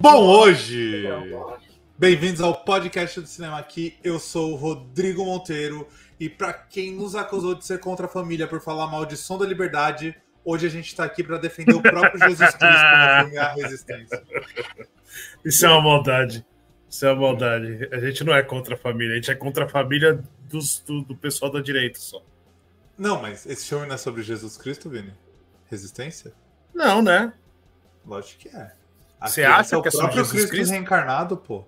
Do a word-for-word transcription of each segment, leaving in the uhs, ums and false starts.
Bom, hoje, bem-vindos ao podcast do cinema aqui. Eu sou o Rodrigo Monteiro e para quem nos acusou de ser contra a família por falar mal de Som da Liberdade, hoje a gente está aqui para defender o próprio Jesus Cristo no filme A Resistência. Isso é uma maldade. Isso é uma maldade. A gente não é contra a família, a gente é contra a família dos, do, do pessoal da direita só. Não, mas esse filme não é sobre Jesus Cristo, Vini? Resistência? Não, né? Lógico que é. Você acha é o que é sobre próprio Jesus Cristo, Cristo reencarnado, pô?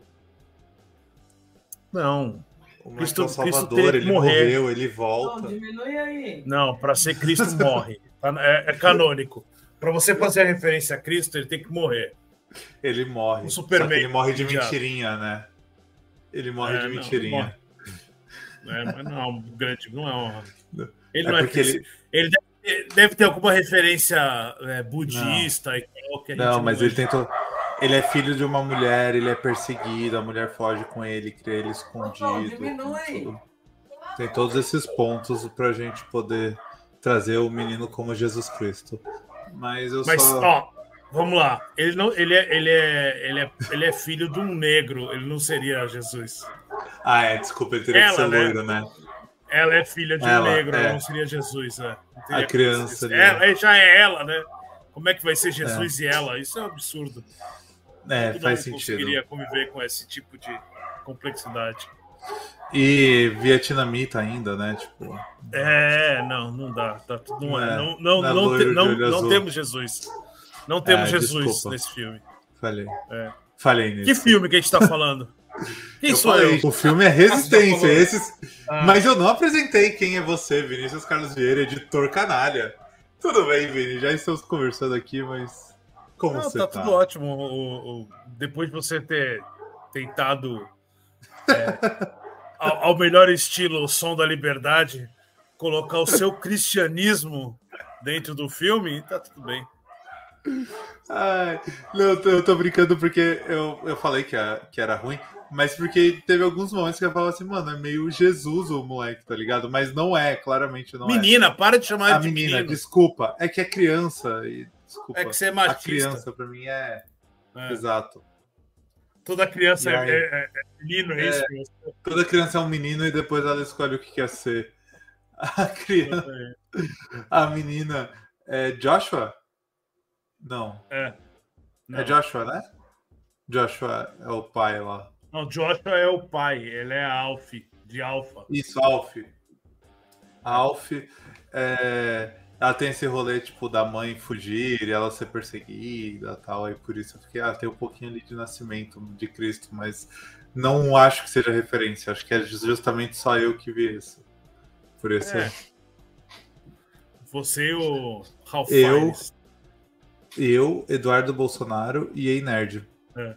Não. O Cristo, é o Salvador, Cristo ele morrer. morreu, ele volta. Não, diminui aí. Não, para ser Cristo morre. É, é canônico. Para você fazer a referência a Cristo, ele tem que morrer. Ele morre. O Só Superman, que ele morre de diabo. mentirinha, né? Ele morre É, de não, mentirinha. morre. É, mas não é um grande. Não é uma... Ele É não é porque ele- ele deve ter, deve ter alguma referência é, budista e tal. Que a gente Não, mas não ele tentou. Ele é filho de uma mulher, ele é perseguido, a mulher foge com ele, cria ele escondido. Não, diminui. tem tudo. Tem todos esses pontos pra gente poder trazer o menino como Jesus Cristo. Mas eu Mas, só. ó, vamos lá. Ele, não, ele, é, ele, é, ele, é, ele é filho de um negro, ele não seria Jesus. Ah, é, desculpa, ele teria Ela, que ser né? loiro, né? Ela é filha de um Ela, negro, é. ela não seria Jesus. É. Não teria A criança como ali. ser. Ela, já é ela, né? Como é que vai ser Jesus e ela? Isso é um absurdo. É, Eu faz não sentido. conseguiria conviver com esse tipo de complexidade. E vietnamita ainda, né? Tipo. É, não, não dá. Tá, tudo- não, é, É, não, não, não é não, loiro te- de não, olho não azul. temos Jesus. Não temos É, Jesus desculpa. nesse filme. Falei. É. Falei nisso. Que filme que a gente tá falando? Quem Eu sou falei, eu? o filme é Resistência. falou. Esses... Ah. Mas eu não apresentei quem é você, Vinícius Carlos Vieira, editor canalha. Tudo bem, Vini, já estamos conversando aqui, mas como Não, você tá tá? tudo ótimo. O- o- depois de você ter tentado, é, ao, ao melhor estilo o Som da Liberdade, colocar o seu cristianismo dentro do filme, tá tudo bem. Ai, não, eu tô, eu tô brincando porque eu, eu falei que, a- que era ruim, mas porque teve alguns momentos que eu falava assim, mano, é meio Jesus o moleque, tá ligado? Mas não é, claramente não Menina, para de é. chamar A ele de menina, menino. desculpa, é que é criança e desculpa. É que você é A machista. criança pra mim é, É. exato. Toda criança E é, aí? é- é menino, é, É. isso? Toda criança é um menino e depois ela escolhe o que quer ser. A criança, a menina é Joshua? Não. É. Não. É Joshua, né? Joshua é o pai lá. Não, Joshua é o pai, ele é Alf, de Alfa. Isso, Alf. A Alf, é, ela tem esse rolê, tipo, da mãe fugir e ela ser perseguida e tal. E por isso eu fiquei, ah, tem um pouquinho ali de nascimento de Cristo, mas não acho que seja referência. Acho que é justamente só eu que vi isso. Por isso É. Você e o Ralph Eu- Fiennes. eu, Eduardo Bolsonaro e Ei Nerd. É.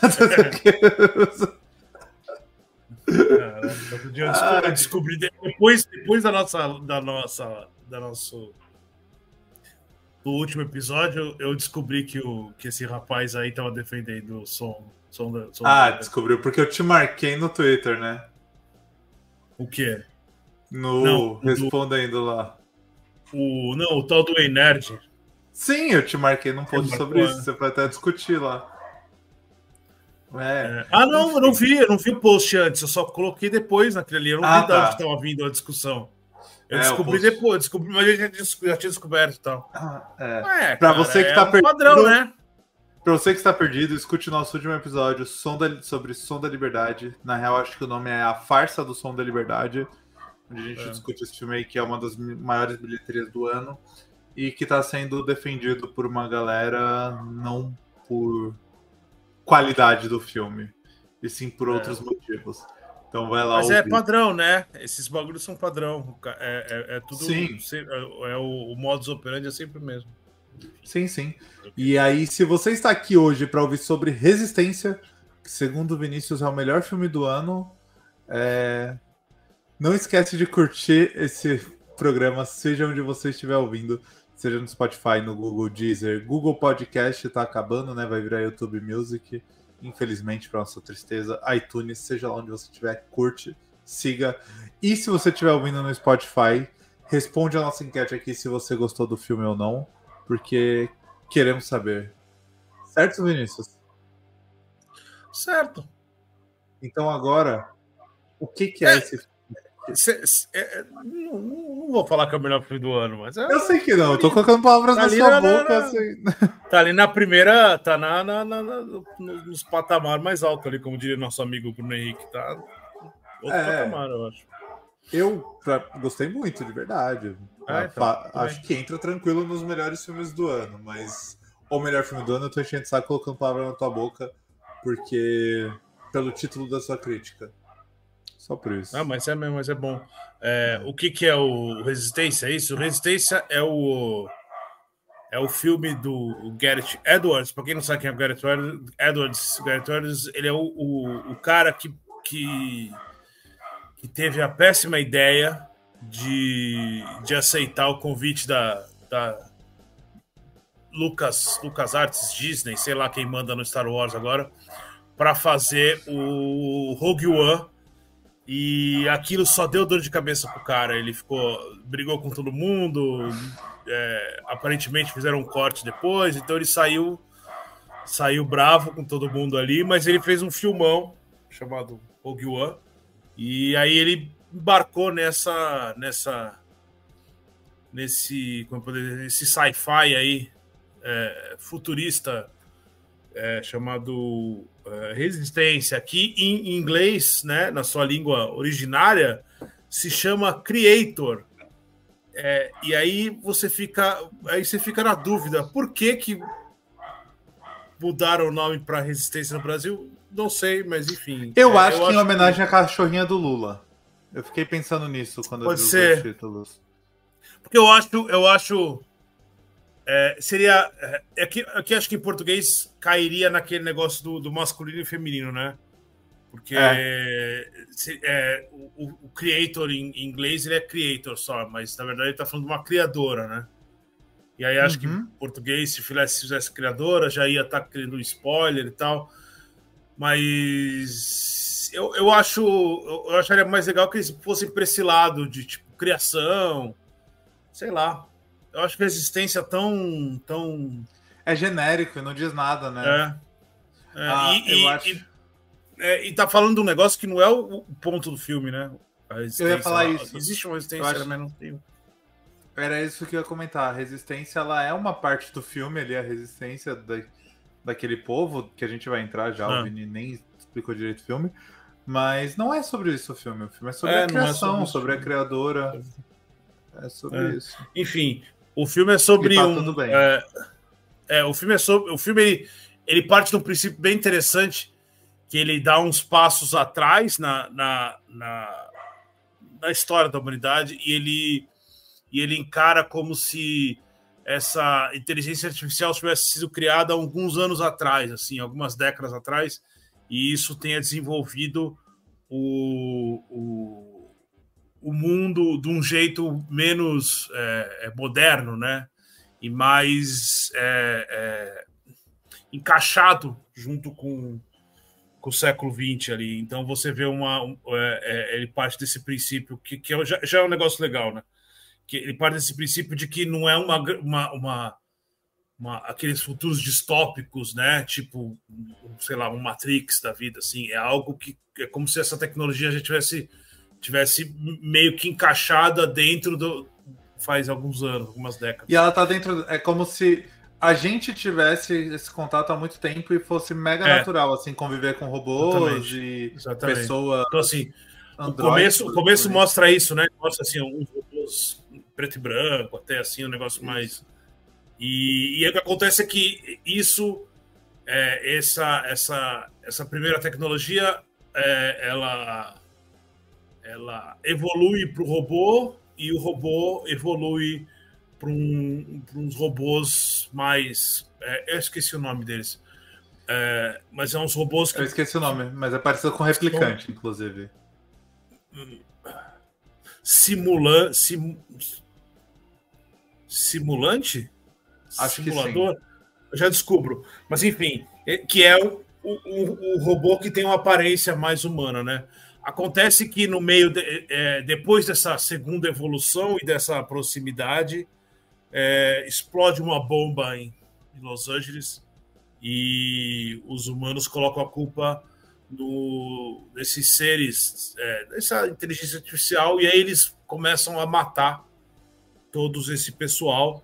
Cara, outro dia eu descobri, eu descobri de- depois, depois da nossa, da nossa, da nosso do último episódio, eu descobri que o que esse rapaz aí tava defendendo o som, som, da, som Ah, da- descobriu, porque eu te marquei no Twitter, né? o que? No Não, do- respondendo lá. O não, o tal do Ei Nerd. Sim, eu te marquei num post marcou, sobre isso. né? Você pode até discutir lá. É. É. Ah, não, eu não vi, eu não vi o post antes, eu só coloquei depois naquele ali, eu não Ah, vi de onde tá. estava vindo a discussão. Eu É, o descobri post. depois, descobri, mas eu já, tinha- já tinha descoberto e tal. Ah, é. É, Pra cara, você que é tá um perdido- padrão, né? Pra você que está perdido, escute o nosso último episódio Som da- sobre Som da Liberdade. Na real, acho que o nome é A Farsa do Som da Liberdade. Onde a gente É. discute esse filme aí, que é uma das mi- maiores bilheterias do ano. E que está sendo defendido por uma galera não por qualidade do filme, e sim por É. outros motivos. Então vai lá Mas é ouvir. padrão, né? Esses bagulhos são padrão. É, é, é tudo. Sim. se- É, é o, o modus operandi é sempre o mesmo. Sim, sim. E aí, se você está aqui hoje para ouvir sobre Resistência, que segundo o Vinícius é o melhor filme do ano, é, não esquece de curtir esse programa, seja onde você estiver ouvindo, seja no Spotify, no Google Deezer, Google Podcast tá acabando, né? Vai virar YouTube Music, infelizmente, para nossa tristeza, iTunes, seja lá onde você estiver, curte, siga. E se você estiver ouvindo no Spotify, responde a nossa enquete aqui se você gostou do filme ou não, porque queremos saber. Certo, Vinícius? Certo. Então agora, o que, que é, é esse filme? Cê, cê, é, não, não vou falar que é o melhor filme do ano, mas... É, eu sei que não, eu tô colocando palavras tá na sua na, boca. Na, assim. Tá ali na primeira, tá na, na, na, na, nos patamares mais altos ali, como diria nosso amigo Bruno Henrique, tá outro é, patamar, eu acho. Eu pra, gostei muito, de verdade. Ah, então, fa, acho que entra tranquilo nos melhores filmes do ano, mas o melhor filme do ano eu tô enchendo de saco colocando palavras na tua boca, porque pelo título da sua crítica. Só por isso. Ah, mas é mesmo, mas é bom. É, é. O que, que é o Resistência? É isso? Resistência é o é o filme do Gareth Edwards. Para quem não sabe quem é o Gareth Edwards, Gareth Edwards, ele é o, o, o cara que, que, que teve a péssima ideia de, de aceitar o convite da, da Lucas, Lucas Arts, Disney, sei lá quem manda no Star Wars agora, para fazer o Rogue One. E aquilo só deu dor de cabeça pro cara. Ele ficou, brigou com todo mundo. É, aparentemente fizeram um corte depois. Então ele saiu, saiu bravo com todo mundo ali. Mas ele fez um filmão chamado Rogue One. E aí ele embarcou nessa, nessa, nesse, como poder, nesse sci-fi aí é, futurista é, chamado Resistência, que em inglês, né, na sua língua originária, se chama Creator. É, e aí você fica, aí você fica na dúvida, por que que mudaram o nome para Resistência no Brasil? Não sei, mas enfim. Eu é, acho eu que acho em homenagem que... à cachorrinha do Lula. Eu fiquei pensando nisso quando Pode eu vi ser. os títulos. Porque eu acho, eu acho É, seria. É, aqui, aqui acho que em português cairia naquele negócio do, do masculino e feminino, né? Porque é. Se, é, o, o creator em, em inglês ele é creator só, mas na verdade ele tá falando de uma criadora, né? E aí acho uhum. que em português, se fizesse, fizesse criadora, já ia estar tá criando um spoiler e tal. Mas eu, eu acho. Eu acharia mais legal que eles fossem para esse lado de tipo criação, sei lá. Eu acho que Resistência tão, tão... É genérico, não diz nada, né? É. é ah, e, eu e, acho... e, é, e tá falando de um negócio que não é o, o ponto do filme, né? A eu ia falar ela, isso. Existe uma resistência, acho... mas não tem... Era isso que eu ia comentar. A resistência, ela é uma parte do filme ali, a resistência da, daquele povo, que a gente vai entrar já, ah. o Vini nem explicou direito o filme, mas não é sobre isso o filme. O filme é sobre é, a criação, é sobre, sobre a criadora. É sobre é. isso. Enfim... O filme é sobre tá um. Tudo bem. É, é, o filme é sobre. O filme ele, ele parte de um princípio bem interessante, que ele dá uns passos atrás na, na, na, na história da humanidade e ele, e ele encara como se essa inteligência artificial tivesse sido criada há alguns anos atrás, assim, algumas décadas atrás, e isso tenha desenvolvido o. o o mundo de um jeito menos é, moderno, né? E mais é, é, encaixado junto com, com o século vinte ali. Então você vê uma... Um, é, ele parte desse princípio, que, que já, já é um negócio legal, né? Que ele parte desse princípio de que não é uma... uma, uma, uma aqueles futuros distópicos, né? Tipo, sei lá, um Matrix da vida, assim. É algo que é como se essa tecnologia já tivesse... tivesse meio que encaixada dentro do... faz alguns anos, algumas décadas. E ela tá dentro... É como se a gente tivesse esse contato há muito tempo e fosse mega é. natural, assim, conviver com robôs Exatamente. e Exatamente. pessoas... Então, assim, o começo, o começo mostra isso, né? Mostra, assim, uns robôs preto e branco, até, assim, um negócio isso. mais... E, e o que acontece é que isso... É, essa, essa, essa primeira tecnologia, é, ela... ela evolui para o robô e o robô evolui para um, uns robôs mais... É, eu esqueci o nome deles. É, mas é uns robôs que... Eu esqueci o nome, mas é parecido com Replicante, são... inclusive. Simula... Sim... Simulante? Acho Simulador? que sim. Eu já descubro. Mas, enfim, que é o, o, o robô que tem uma aparência mais humana, né? Acontece que no meio, de, é, depois dessa segunda evolução e dessa proximidade, é, explode uma bomba em, em Los Angeles e os humanos colocam a culpa no, nesses seres, é, nessa inteligência artificial, e aí eles começam a matar todos esse pessoal,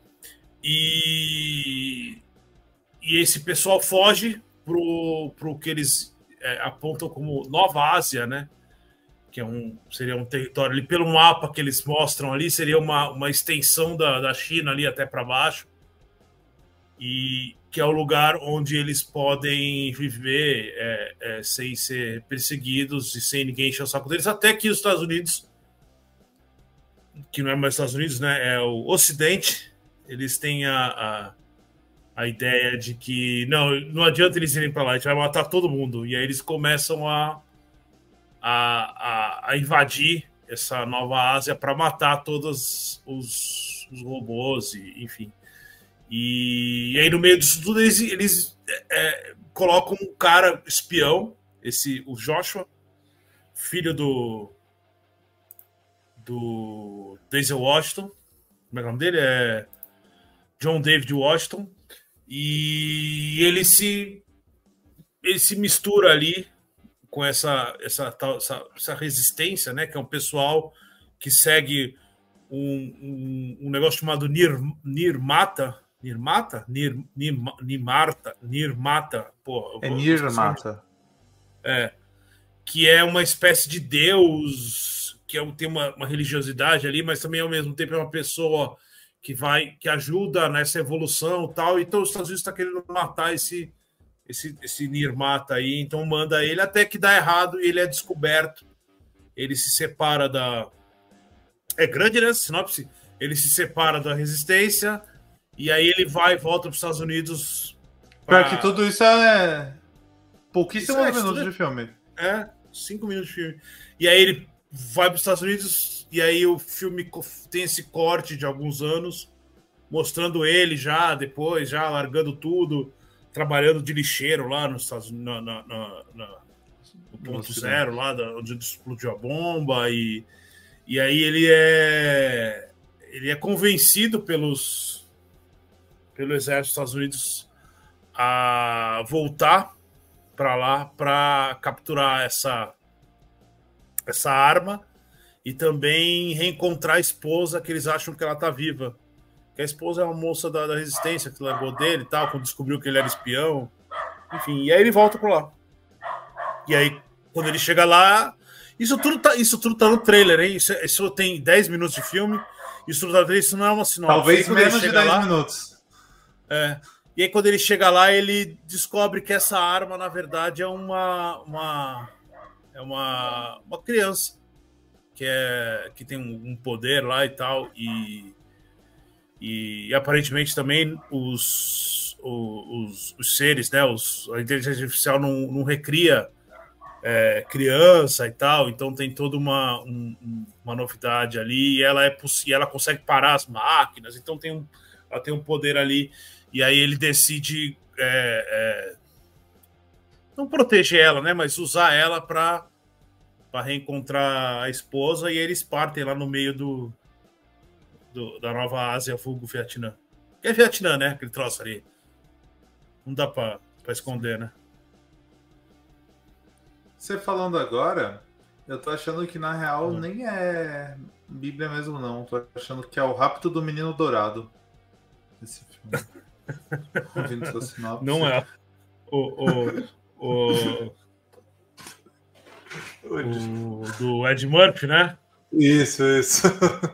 e, e esse pessoal foge pro, pro que eles é, apontam como Nova Ásia, né? Que é um, seria um território ali, pelo mapa que eles mostram ali, seria uma, uma extensão da, da China ali até para baixo, e que é o lugar onde eles podem viver é, é, sem ser perseguidos e sem ninguém encher o saco deles, até que os Estados Unidos, que não é mais Estados Unidos, né, é o Ocidente, eles têm a, a, a ideia de que não, não adianta eles irem para lá, a gente vai matar todo mundo, e aí eles começam a, a, a, a invadir essa Nova Ásia para matar todos os, os robôs, e, enfim. E, e aí, no meio disso tudo, eles, eles é, colocam um cara espião, esse, o Joshua, filho do, do Denzel Washington. Como é o nome dele? É John David Washington. E ele se, ele se mistura ali com essa, essa, essa, essa resistência, né? Que é um pessoal que segue um, um, um negócio chamado Nir, Nirmata. Nirmata? Nir, Nir, Nirmata? Nirmata. Pô, é Nirmata. É. Que é uma espécie de deus, que é, tem uma, uma religiosidade ali, mas também ao mesmo tempo é uma pessoa que vai, que ajuda nessa evolução e tal. Então os Estados Unidos estão querendo matar esse, esse, esse Nirmata aí, então manda ele, até que dá errado e ele é descoberto. Ele se separa da... É grande, né? Sinopse. Ele se separa da resistência. E aí ele vai e volta para os Estados Unidos. Pra... que tudo isso é pouquíssimos é, minutos é... de filme. É, cinco minutos de filme. E aí ele vai para os Estados Unidos, e aí o filme tem esse corte de alguns anos, mostrando ele já, depois, já largando tudo, trabalhando de lixeiro lá nos Estados Unidos, na, na, na, na, no ponto zero, lá da, onde explodiu a bomba, e, e aí ele é, ele é convencido pelos... pelo exército dos Estados Unidos a voltar para lá para capturar essa, essa arma e também reencontrar a esposa, que eles acham que ela está viva. Que a esposa é uma moça da, da resistência que largou dele e tal, quando descobriu que ele era espião. Enfim, e aí ele volta para lá. E aí, quando ele chega lá... Isso tudo tá, isso tudo tá no trailer, hein? Isso, isso tem dez minutos de filme. Isso, tudo tá, isso não é uma sinopse. Talvez menos de dez minutos. É, e aí quando ele chega lá, ele descobre que essa arma, na verdade, é uma uma, é uma, uma criança que, é, que tem um poder lá e tal, e, e, e aparentemente também os, os, os seres, né, os, a inteligência artificial não, não recria é, criança e tal, então tem toda uma, um, uma novidade ali, e ela, é, e ela consegue parar as máquinas, então tem um, ela tem um poder ali. E aí ele decide é, é, não proteger ela, né? Mas usar ela para reencontrar a esposa, e eles partem lá no meio do, do da Nova Ásia, vulgo Vietnã. Que é Vietnã, né? Aquele troço ali. Não dá para esconder, né? Você falando agora, eu tô achando que na real hum. nem é Bíblia mesmo, não. Tô achando que é o Rapto do Menino Dourado. Esse filme. Não é o, o, o, o do Ed Murphy, né? Isso, isso.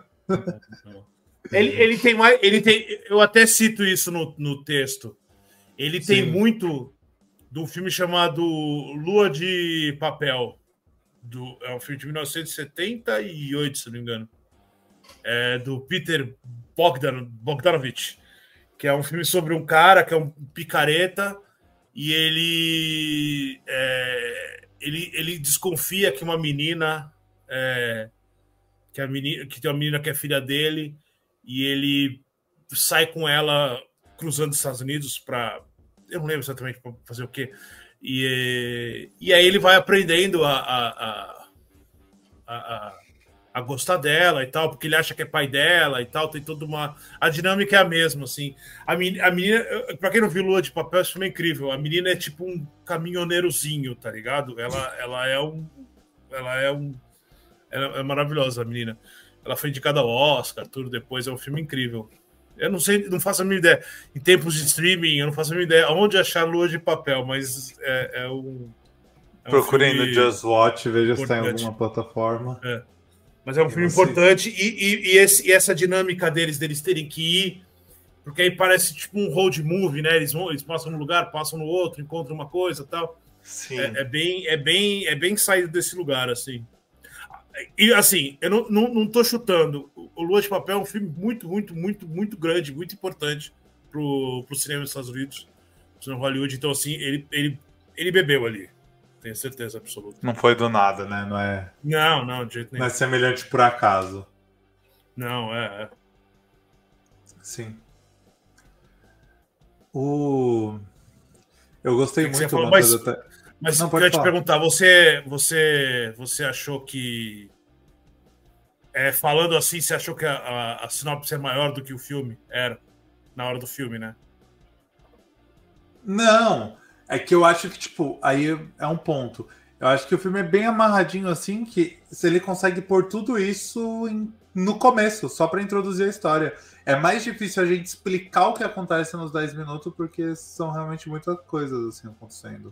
Ele, ele tem mais, ele tem, eu até cito isso no, no texto. Ele tem Sim. muito do filme chamado Lua de Papel. Do, é um filme de mil novecentos e setenta e oito, se não me engano. É do Peter Bogdan, Bogdanovich. Que é um filme sobre um cara que é um picareta e ele, é, ele, ele desconfia que uma menina, é, que, a menina, que tem uma menina que é filha dele, e ele sai com ela cruzando os Estados Unidos para... Eu não lembro exatamente para fazer o quê. E, e aí ele vai aprendendo a, a, a, a, a gostar dela e tal, porque ele acha que é pai dela e tal, tem toda uma... A dinâmica é a mesma, assim. A menina, a menina pra quem não viu Lua de Papel, esse filme é incrível. A menina é tipo um caminhoneirozinho, tá ligado? Ela, ela é um... Ela é um... Ela é maravilhosa, a menina. Ela foi indicada ao Oscar, tudo depois, é um filme incrível. Eu não sei, não faço a minha ideia. Em tempos de streaming, eu não faço a minha ideia onde achar Lua de Papel, mas é, é um... É um Procurem no filme Just Watch, veja se está em importante. alguma plataforma. É. Mas é um E filme você- importante e, e, e, esse, e essa dinâmica deles, deles terem que ir, porque aí parece tipo um road movie, né? Eles vão, eles passam num lugar, passam no outro, encontram uma coisa e tal. Sim. É, é bem, é bem, é bem saído desse lugar, assim. E assim, eu não, não, não tô chutando. O Lua de Papel é um filme muito, muito, muito, muito grande, muito importante pro, pro cinema dos Estados Unidos, pro cinema Hollywood. Então, assim, ele, ele, ele bebeu ali. Tenho certeza absoluta. Não foi do nada, né? Não é, Não, não, de jeito nenhum. não é semelhante por acaso. Não, é, é. Sim. O... Eu gostei Que que muito, você falou? Matheus, Mas, até... mas Não, eu pode ia te falar. perguntar, você, você, você achou que. É, falando assim, você achou que a, a, a sinopse é maior do que o filme? Era, na hora do filme, né? Não, é que eu acho que, tipo, aí é um ponto. Eu acho que o filme é bem amarradinho, assim, que se ele consegue pôr tudo isso em- no começo, só pra introduzir a história. É mais difícil a gente explicar o que acontece nos dez minutos, porque são realmente muitas coisas, assim, acontecendo.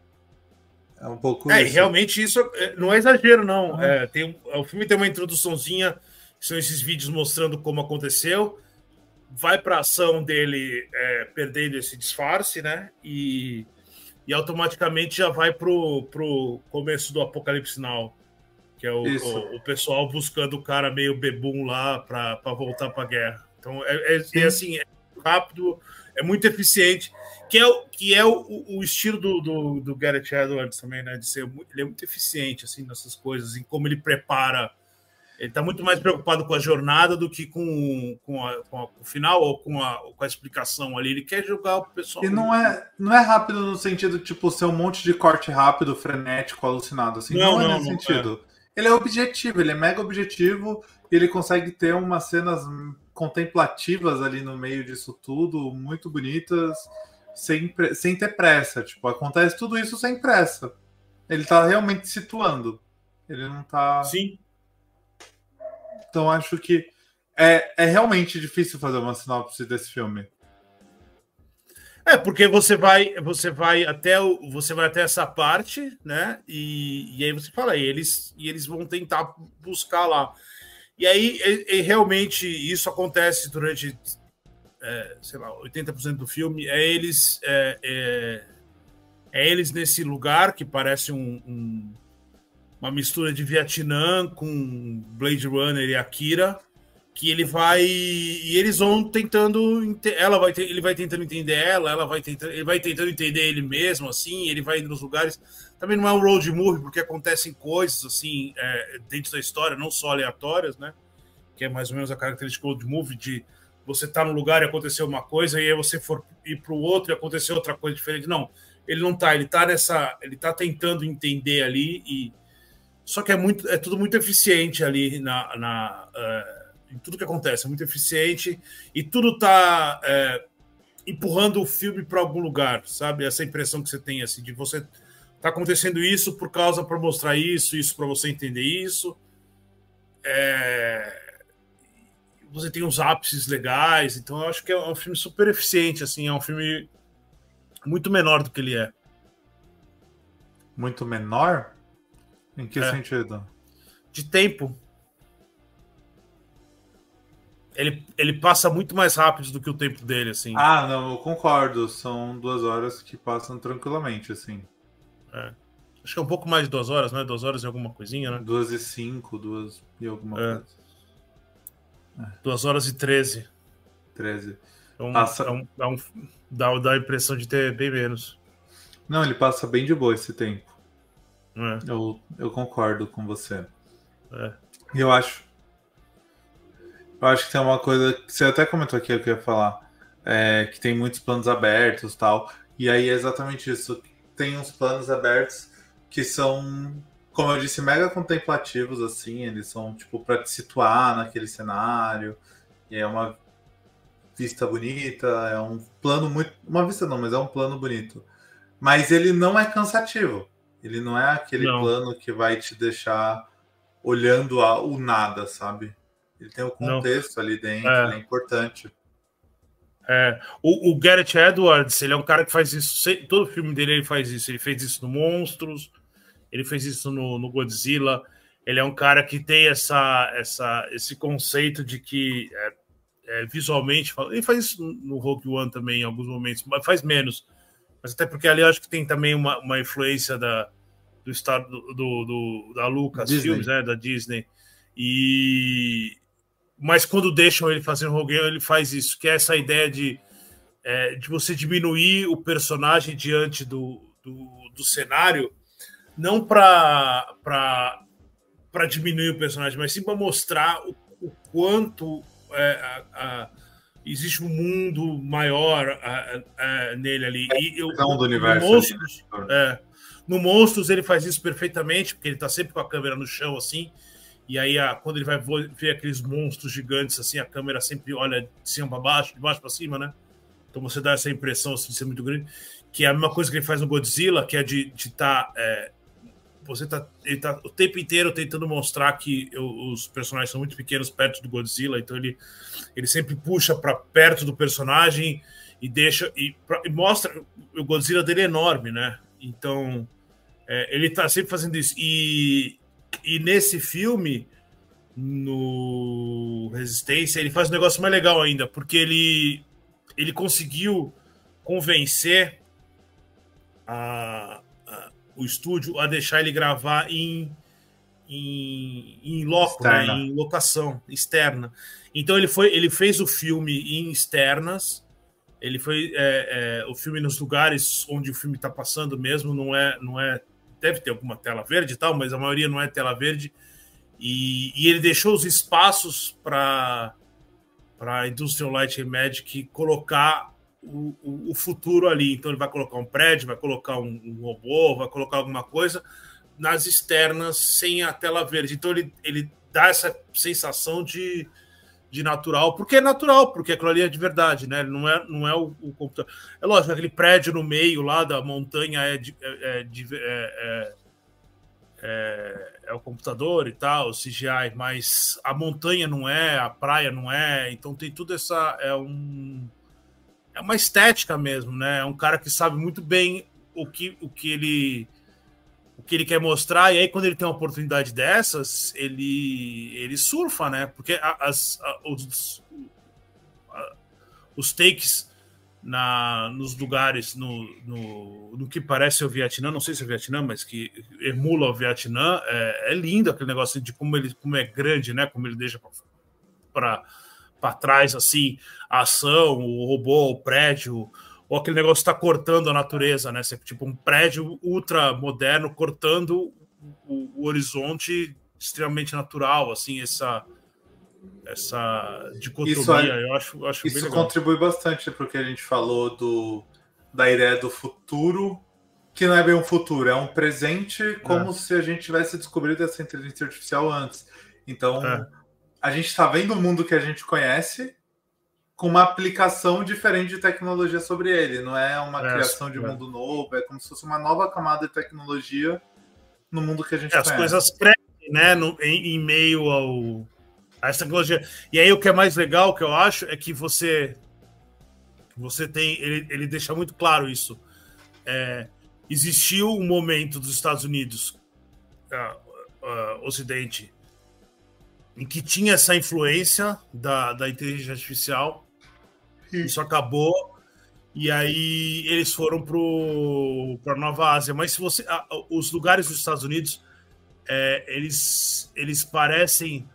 É um pouco É, e isso. realmente isso é, não é exagero, não. Ah. É, tem, um- o filme tem uma introduçãozinha, que são esses vídeos mostrando como aconteceu. Vai pra ação dele é, perdendo esse disfarce, né? E, e automaticamente já vai pro, pro começo do Apocalipse Now, que é o, Isso. o, o pessoal buscando o cara meio bebum lá para voltar para a guerra. Então é, é, Sim. é assim, é rápido, é muito eficiente, que é o, que é o, o estilo do, do, do Gareth Edwards também, né? De ser, ele é muito eficiente assim nessas coisas, em como ele prepara. Ele está muito mais preocupado com a jornada do que com, com, a, com, a, com o final ou com a, com a explicação ali. Ele quer jogar o pessoal. E não é, não é rápido no sentido, tipo, ser um monte de corte rápido, frenético, alucinado, assim. Não, Não, é não, nesse não, sentido. Ele é objetivo, ele é mega objetivo, e ele consegue ter umas cenas contemplativas ali no meio disso tudo, muito bonitas, sem, pre- sem ter pressa. Tipo, acontece tudo isso sem pressa. Ele tá realmente situando. Ele não tá. Sim. Então acho que é, é realmente difícil fazer uma sinopse desse filme. É, porque você vai, você vai até o, você vai até essa parte, né? E, e aí você fala, e eles, e eles vão tentar buscar lá. E aí, e, e realmente, isso acontece durante, é, sei lá, oitenta por cento do filme. É eles, é, é, é eles nesse lugar que parece um, um, uma mistura de Vietnã com Blade Runner e Akira, que ele vai e eles vão tentando, ela vai ele vai tentando entender ela, ela vai tentando, ele vai tentando entender ele mesmo, assim, ele vai indo nos lugares. Também não é um road movie porque acontecem coisas assim é, dentro da história, não só aleatórias, né? Que é mais ou menos a característica do road movie de você tá num lugar e aconteceu uma coisa e aí você for ir para o outro e aconteceu outra coisa diferente. Não, ele não tá, ele tá nessa, ele tá tentando entender ali e só que é muito, é tudo muito eficiente ali na, na uh, em tudo que acontece, é muito eficiente e tudo está é, empurrando o filme para algum lugar, sabe? Essa impressão que você tem, assim, de você tá acontecendo isso por causa para mostrar isso, isso para você entender isso. É... Você tem uns ápices legais, então eu acho que é um filme super eficiente, assim, é um filme muito menor do que ele é. Muito menor? Em que é. sentido? De tempo. Ele, ele passa muito mais rápido do que o tempo dele, assim. Ah, não, eu concordo. São duas horas que passam tranquilamente, assim. É. Acho que é um pouco mais de duas horas, né? Duas horas e alguma coisinha, né? Duas e cinco, duas e alguma é. coisa. É. Duas horas e treze. Treze. Então, passa... é um, é um, dá, dá a impressão de ter bem menos. Não, ele passa bem de boa esse tempo. É. Eu, eu concordo com você. É. E eu acho... Eu acho que tem uma coisa que você até comentou aqui, eu queria falar, é, que tem muitos planos abertos e tal, e aí é exatamente isso. Tem uns planos abertos que são como eu disse, mega contemplativos, assim, eles são, tipo, para te situar naquele cenário, e é uma vista bonita, é um plano muito... Uma vista não, mas é um plano bonito. Mas ele não é cansativo, ele não é aquele Não. plano que vai te deixar olhando a, o nada, sabe? Ele tem o contexto não. ali dentro, é. ele é importante. É, o, o Gareth Edwards, ele é um cara que faz isso, todo filme dele ele faz isso, ele fez isso no Monstros, ele fez isso no, no Godzilla, ele é um cara que tem essa, essa, esse conceito de que é, é, visualmente, ele faz isso no Rogue One também em alguns momentos, mas faz menos, mas até porque ali eu acho que tem também uma, uma influência da, do estado do, do, do, da Lucasfilms, né, da Disney, e... mas quando deixam ele fazer um Rogue One, ele faz isso, que é essa ideia de, é, de você diminuir o personagem diante do, do, do cenário, não para diminuir o personagem, mas sim para mostrar o, o quanto é, a, a, existe um mundo maior a, a, nele ali. E eu, não do universo no Monstros, ali, né? é, no Monstros ele faz isso perfeitamente, porque ele está sempre com a câmera no chão assim. E aí, quando ele vai ver aqueles monstros gigantes, assim, a câmera sempre olha de cima para baixo, de baixo para cima, né? Então você dá essa impressão assim, de ser muito grande. Que é a mesma coisa que ele faz no Godzilla, que é de estar... Tá, é, você tá, ele tá o tempo inteiro tentando mostrar que eu, os personagens são muito pequenos perto do Godzilla, então ele, ele sempre puxa para perto do personagem e deixa... E, pra, e mostra... O Godzilla dele é enorme, né? Então, é, ele tá sempre fazendo isso. E... E nesse filme, no Resistência, ele faz um negócio mais legal ainda, porque ele, ele conseguiu convencer a, a, o estúdio a deixar ele gravar em, em, em loco, né, em locação externa. Então ele, foi, ele fez o filme em externas, ele foi é, é, o filme nos lugares onde o filme está passando mesmo, não é... Não é deve ter alguma tela verde e tal, mas a maioria não é tela verde, e, e ele deixou os espaços para a Industrial Light and Magic colocar o, o, o futuro ali. Então ele vai colocar um prédio, vai colocar um, um robô, vai colocar alguma coisa nas externas sem a tela verde. Então ele, ele dá essa sensação de, de natural, porque é natural, porque aquilo ali é de verdade, né? Não é, não é o, o computador. É lógico, aquele prédio no meio lá da montanha é, de, é, de, é, é, é o computador e tal, o C G I, mas a montanha não é, a praia não é, então tem tudo essa... É, um, é uma estética mesmo, né? É um cara que sabe muito bem o que, o que ele... o que ele quer mostrar, e aí quando ele tem uma oportunidade dessas, ele, ele surfa, né? Porque as, os, os takes na, nos lugares, no, no, no que parece o Vietnã, não sei se é o Vietnã, mas que emula o Vietnã, é, é lindo aquele negócio de como ele como é grande, né? Como ele deixa para trás, assim, a ação, o robô, o prédio... ou aquele negócio está cortando a natureza, né? Tipo um prédio ultra moderno cortando o, o horizonte extremamente natural, assim, essa, essa dicotomia. Isso, eu acho, eu acho isso bem legal. Contribui bastante para o que a gente falou do, da ideia do futuro, que não é bem um futuro, é um presente, como é. se a gente tivesse descobrido essa inteligência artificial antes. Então, é. a gente está vendo o mundo que a gente conhece, com uma aplicação diferente de tecnologia sobre ele. Não é uma é, criação de é. mundo novo, é como se fosse uma nova camada de tecnologia no mundo que a gente é, conhece. As coisas crescem, né, no, em, em meio ao, a essa tecnologia. E aí o que é mais legal, que eu acho, é que você, você tem... Ele, ele deixa muito claro isso. É, existiu um momento dos Estados Unidos, uh, uh, Ocidente, em que tinha essa influência da, da inteligência artificial. Isso acabou, e aí eles foram para a Nova Ásia. Mas se você, os lugares dos Estados Unidos, é, eles, eles parecem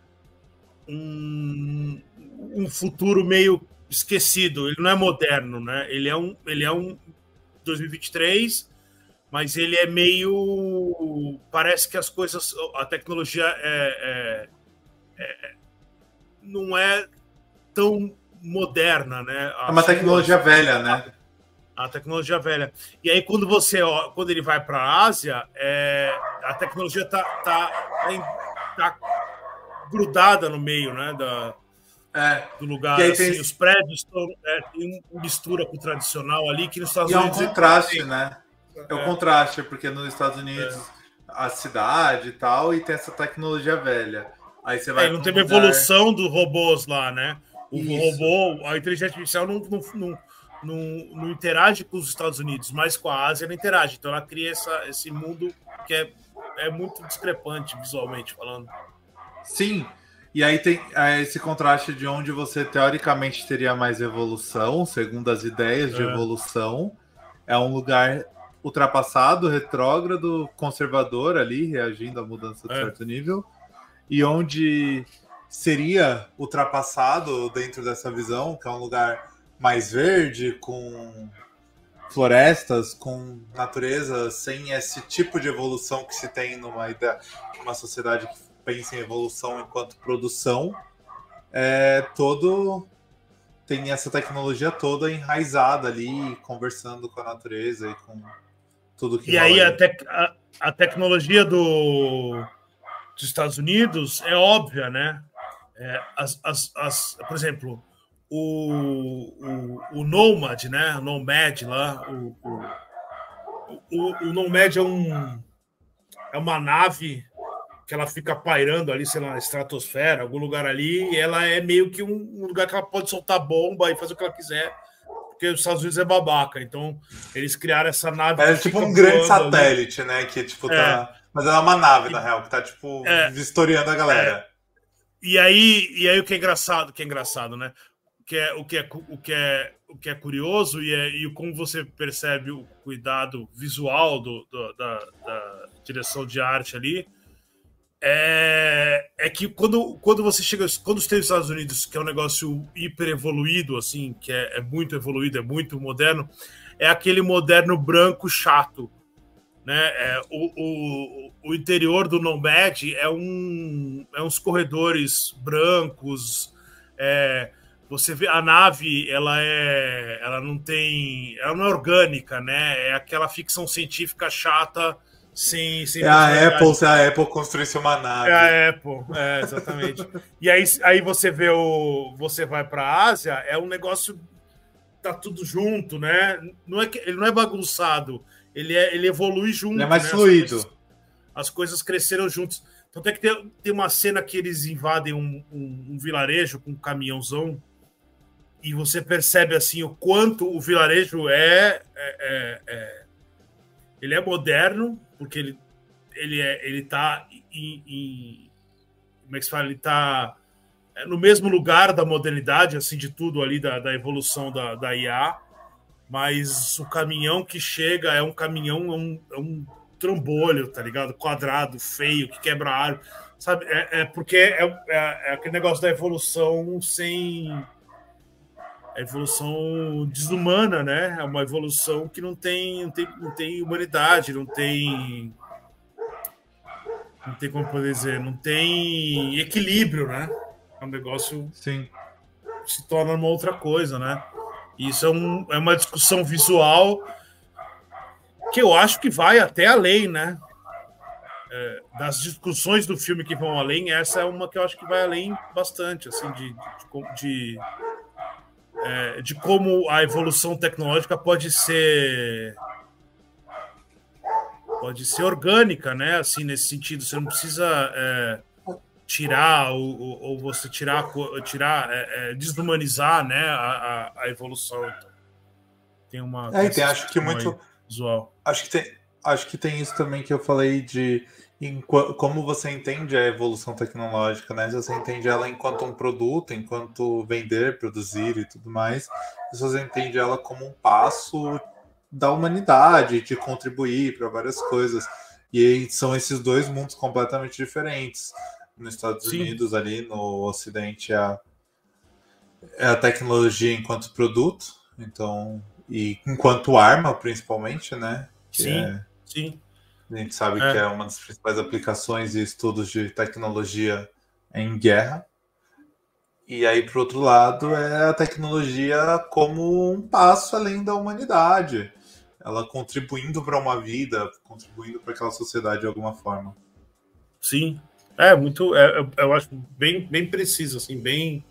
um, um futuro meio esquecido. Ele não é moderno, né? Ele é um, ele é um dois mil e vinte e três, mas ele é meio... Parece que as coisas... A tecnologia é, é, é, não é tão moderna, né? É uma tecnologia velha, né? A tecnologia velha. E aí, quando você quando ele vai para a Ásia, é, a tecnologia tá, tá, tá grudada no meio, né, da, é. do lugar. Assim, tem... Os prédios estão é, tem uma mistura com o tradicional ali, que nos Estados e Unidos. E é um contraste, tem, né? É o é. contraste, porque nos Estados Unidos É. a cidade e tal, e tem essa tecnologia velha. Aí você vai é, não para um teve lugar... evolução dos robôs lá, né? O Isso. robô, a inteligência artificial não, não, não, não, não interage com os Estados Unidos, mas com a Ásia ela interage. Então ela cria essa, esse mundo que é, é muito discrepante visualmente falando. Sim, e aí tem esse contraste de onde você teoricamente teria mais evolução, segundo as ideias de É. evolução. É um lugar ultrapassado, retrógrado, conservador ali, reagindo à mudança de É. certo nível. E onde seria ultrapassado dentro dessa visão, que é um lugar mais verde, com florestas, com natureza, sem esse tipo de evolução que se tem numa ideia, uma sociedade que pensa em evolução enquanto produção, é todo tem essa tecnologia toda enraizada ali, conversando com a natureza e com tudo que E aí, aí. A, tec a, a tecnologia do, dos Estados Unidos é óbvia, né? É, as, as, as, por exemplo, o, o, o Nomad, né? O Nomad lá, o, o, o, o Nomad é, um, é uma nave que ela fica pairando ali, sei lá, na estratosfera, algum lugar ali, e ela é meio que um, um lugar que ela pode soltar bomba e fazer o que ela quiser, porque os Estados Unidos é babaca. Então, eles criaram essa nave. É tipo um grande satélite, ali, né? Que tipo, é, tá. Mas é uma nave, na real, que tá, tipo, é, vistoriando a galera. É, e aí, e aí o que é engraçado, que é engraçado, né? O que é, o que é, o que é, o que é curioso e, é, e como você percebe o cuidado visual do, do, da, da direção de arte ali, é, é que quando, quando você chega, quando você tem os Estados Unidos, que é um negócio hiper evoluído, assim, que é, é muito evoluído, é muito moderno, é aquele moderno branco chato, né? É, o, o, o interior do Nomad é, um, é uns corredores brancos. É, você vê a nave, ela é, ela não tem, ela não é orgânica, né? É aquela ficção científica chata. Sem, sem é a Apple, se a Apple construísse uma nave. É a Apple, é, exatamente. E aí, aí você vê o. Você vai para a Ásia, é um negócio. Tá tudo junto, né? Não é que, ele não é bagunçado, ele, é, ele evolui junto. Ele é mais né? fluido. As coisas, as coisas cresceram juntos. Então tem que ter, tem uma cena que eles invadem um, um, um vilarejo com um caminhãozão e você percebe assim o quanto o vilarejo é, é, é, é ele é moderno, porque ele, ele, é, ele tá em, em, como é que se fala? Ele tá no mesmo lugar da modernidade, assim, de tudo ali, da, da evolução da, da I A, mas o caminhão que chega é um caminhão, é um, é um trambolho, tá ligado? Quadrado, feio, que quebra árvore, sabe? É, é porque é, é, é aquele negócio da evolução sem... A evolução desumana, né? É uma evolução que não tem, não tem, não tem humanidade, não tem... Não tem como poder dizer, não tem equilíbrio, né? É um negócio Sim. que se torna uma outra coisa, né? E isso é, um, é uma discussão visual que eu acho que vai até além, né? É, das discussões do filme que vão além, essa é uma que eu acho que vai além bastante, assim, de, de, de, é, de como a evolução tecnológica pode ser pode ser orgânica, né? Assim, nesse sentido, você não precisa é, tirar ou, ou você tirar, tirar é, é, desumanizar, né, a, a, a evolução. Então, tem uma é, tem, acho que muito visual. Acho que tem, acho que tem isso também que eu falei de em, como você entende a evolução tecnológica, né? Se você entende ela enquanto um produto, enquanto vender, produzir e tudo mais, se você entende ela como um passo da humanidade, de contribuir para várias coisas. E aí são esses dois mundos completamente diferentes. Nos Estados Sim. Unidos, ali no Ocidente, é a, é a tecnologia enquanto produto, então, e enquanto arma, principalmente, né? Que Sim, é, sim. a gente sabe É. que é uma das principais aplicações e estudos de tecnologia em guerra. E aí, por outro lado, é a tecnologia como um passo além da humanidade. Ela contribuindo para uma vida, contribuindo para aquela sociedade de alguma forma. Sim, é muito, é, eu acho bem, bem preciso, assim, bem,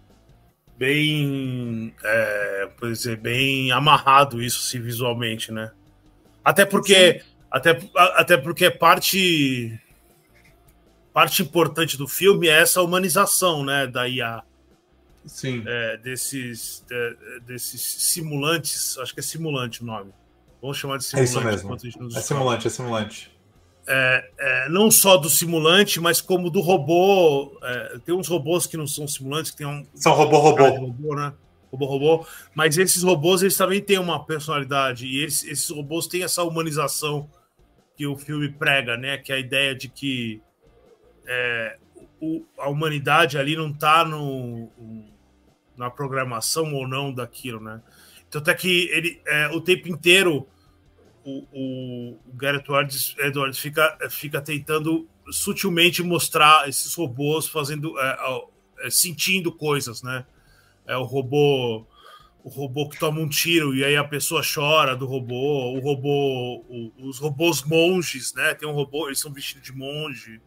bem, é, por dizer, bem amarrado isso, assim, visualmente, né? Até porque, até, até porque parte, parte importante do filme é essa humanização, né, da I A. Sim. É, desses, é, desses simulantes, acho que é simulante o nome. Vamos chamar de simulante. É isso mesmo. É simulante, é simulante. É, é, não só do simulante, mas como do robô. É, tem uns robôs que não são simulantes, que tem um. São robô-robô. robô, né? Robô-robô. Mas esses robôs, eles também têm uma personalidade. E eles, esses robôs têm essa humanização que o filme prega, né? Que é a ideia de que é, o, a humanidade ali não está no, na programação ou não daquilo, né? Então, até que ele, é, o tempo inteiro. O, o, o Gareth Edwards, Edwards fica, fica tentando sutilmente mostrar esses robôs fazendo, é, é, sentindo coisas, né? É o robô, o robô que toma um tiro e aí a pessoa chora do robô, o robô, o, os robôs monges, né? Tem um robô, eles são vestidos de monge,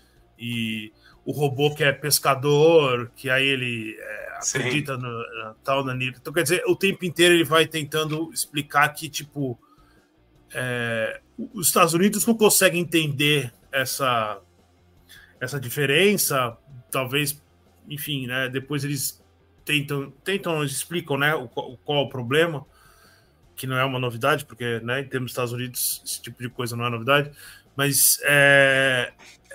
e o robô que é pescador, que aí ele é, acredita no, na tal na Nilo. Então, quer dizer, o tempo inteiro ele vai tentando explicar que, tipo, É, os Estados Unidos não conseguem entender essa, essa diferença, talvez, enfim, né, depois eles tentam, tentam eles explicam, né, o, qual é o problema, que não é uma novidade, porque, né, em termos dos Estados Unidos, esse tipo de coisa não é novidade, mas é,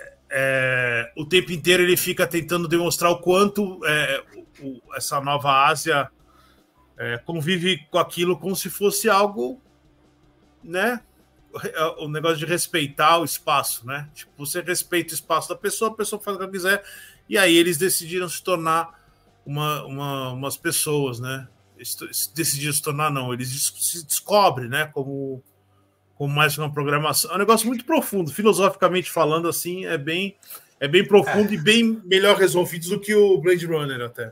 é, o tempo inteiro ele fica tentando demonstrar o quanto é, o, essa nova Ásia é, convive com aquilo como se fosse algo, né, o negócio de respeitar o espaço, né? Tipo, você respeita o espaço da pessoa, a pessoa faz o que ela quiser, e aí eles decidiram se tornar uma, uma, umas pessoas, né? Eles decidiram se tornar, não, eles se descobrem, né? Como, como mais uma programação. É um negócio muito profundo, filosoficamente falando, assim, é bem, é bem profundo é. e bem melhor resolvido do que o Blade Runner, até.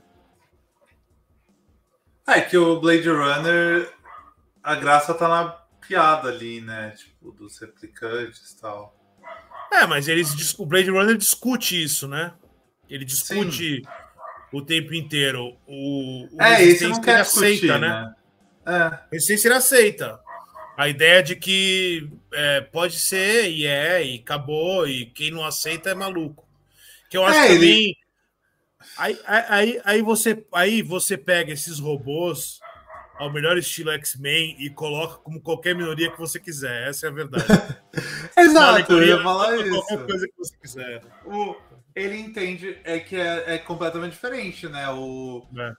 É que o Blade Runner, a graça tá na piada ali, né? Tipo, dos replicantes e tal. É, mas eles, o Blade Runner discute isso, né? Ele discute Sim. o tempo inteiro. O, o é, isso não quer discutir, aceita, né? né? É. Resistência ele aceita. A ideia de que é, pode ser, e é, e acabou, e quem não aceita é maluco. Que eu acho é, também... Ele... Aí, aí, aí, você, aí você pega esses robôs ao melhor estilo X-Men e coloca como qualquer minoria que você quiser. Essa é a verdade. Exato, eu ia falar isso. Qualquer coisa que você quiser. O, ele entende é que é, é completamente diferente, né? O, é.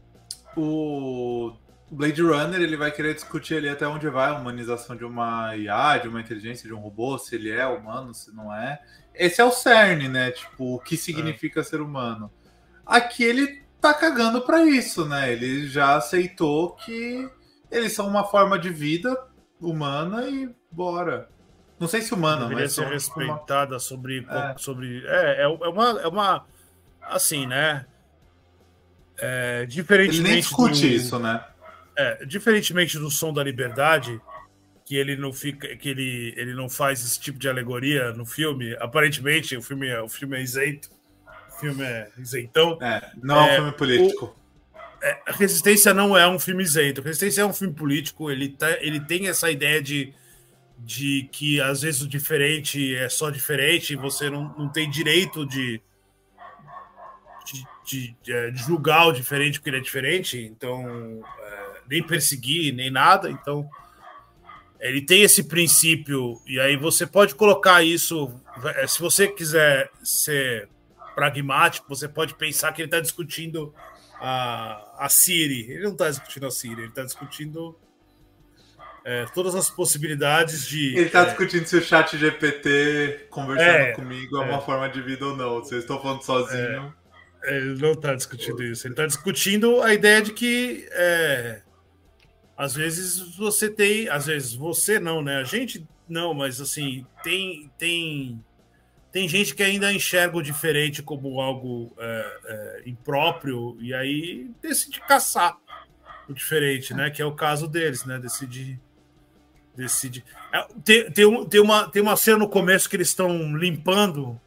o Blade Runner, ele vai querer discutir ali até onde vai a humanização de uma I A, de uma inteligência, de um robô, se ele é humano, se não é. Esse é o cerne, né? Tipo, o que significa é. ser humano. Aqui ele tá cagando pra isso, né? Ele já aceitou que eles são uma forma de vida humana e bora. Não sei se humana, deveria mas ser respeitada uma... sobre é. sobre é, é uma é uma assim, né? É, diferentemente ele nem discute do, isso, né? É, diferentemente do Som da Liberdade, que ele não fica, que ele, ele não faz esse tipo de alegoria no filme. Aparentemente o filme é, o filme é isento, o filme é isentão. É, não é um filme político. O, é, a Resistência não é um filme isento. A Resistência é um filme político. Ele tá, ele tem essa ideia de de que às vezes o diferente é só diferente e você não, não tem direito de, de, de, de julgar o diferente porque ele é diferente, então é, nem perseguir, nem nada. Então ele tem esse princípio, e aí você pode colocar isso, se você quiser ser pragmático, você pode pensar que ele está discutindo a, a Siri. Ele não está discutindo a Siri, ele está discutindo É, todas as possibilidades de... Ele está é, discutindo se o chat G P T conversando é, comigo é uma é, forma de vida ou não. Vocês estão falando sozinho. É, ele não está discutindo isso. Ele está discutindo a ideia de que é, às vezes você tem... Às vezes você não, né? A gente não, mas assim, tem, tem, tem gente que ainda enxerga o diferente como algo é, é, impróprio, e aí decide caçar o diferente, né? Que é o caso deles, né? Decide. decide... Tem, tem, um, tem, uma, tem uma cena no começo que eles estão limpando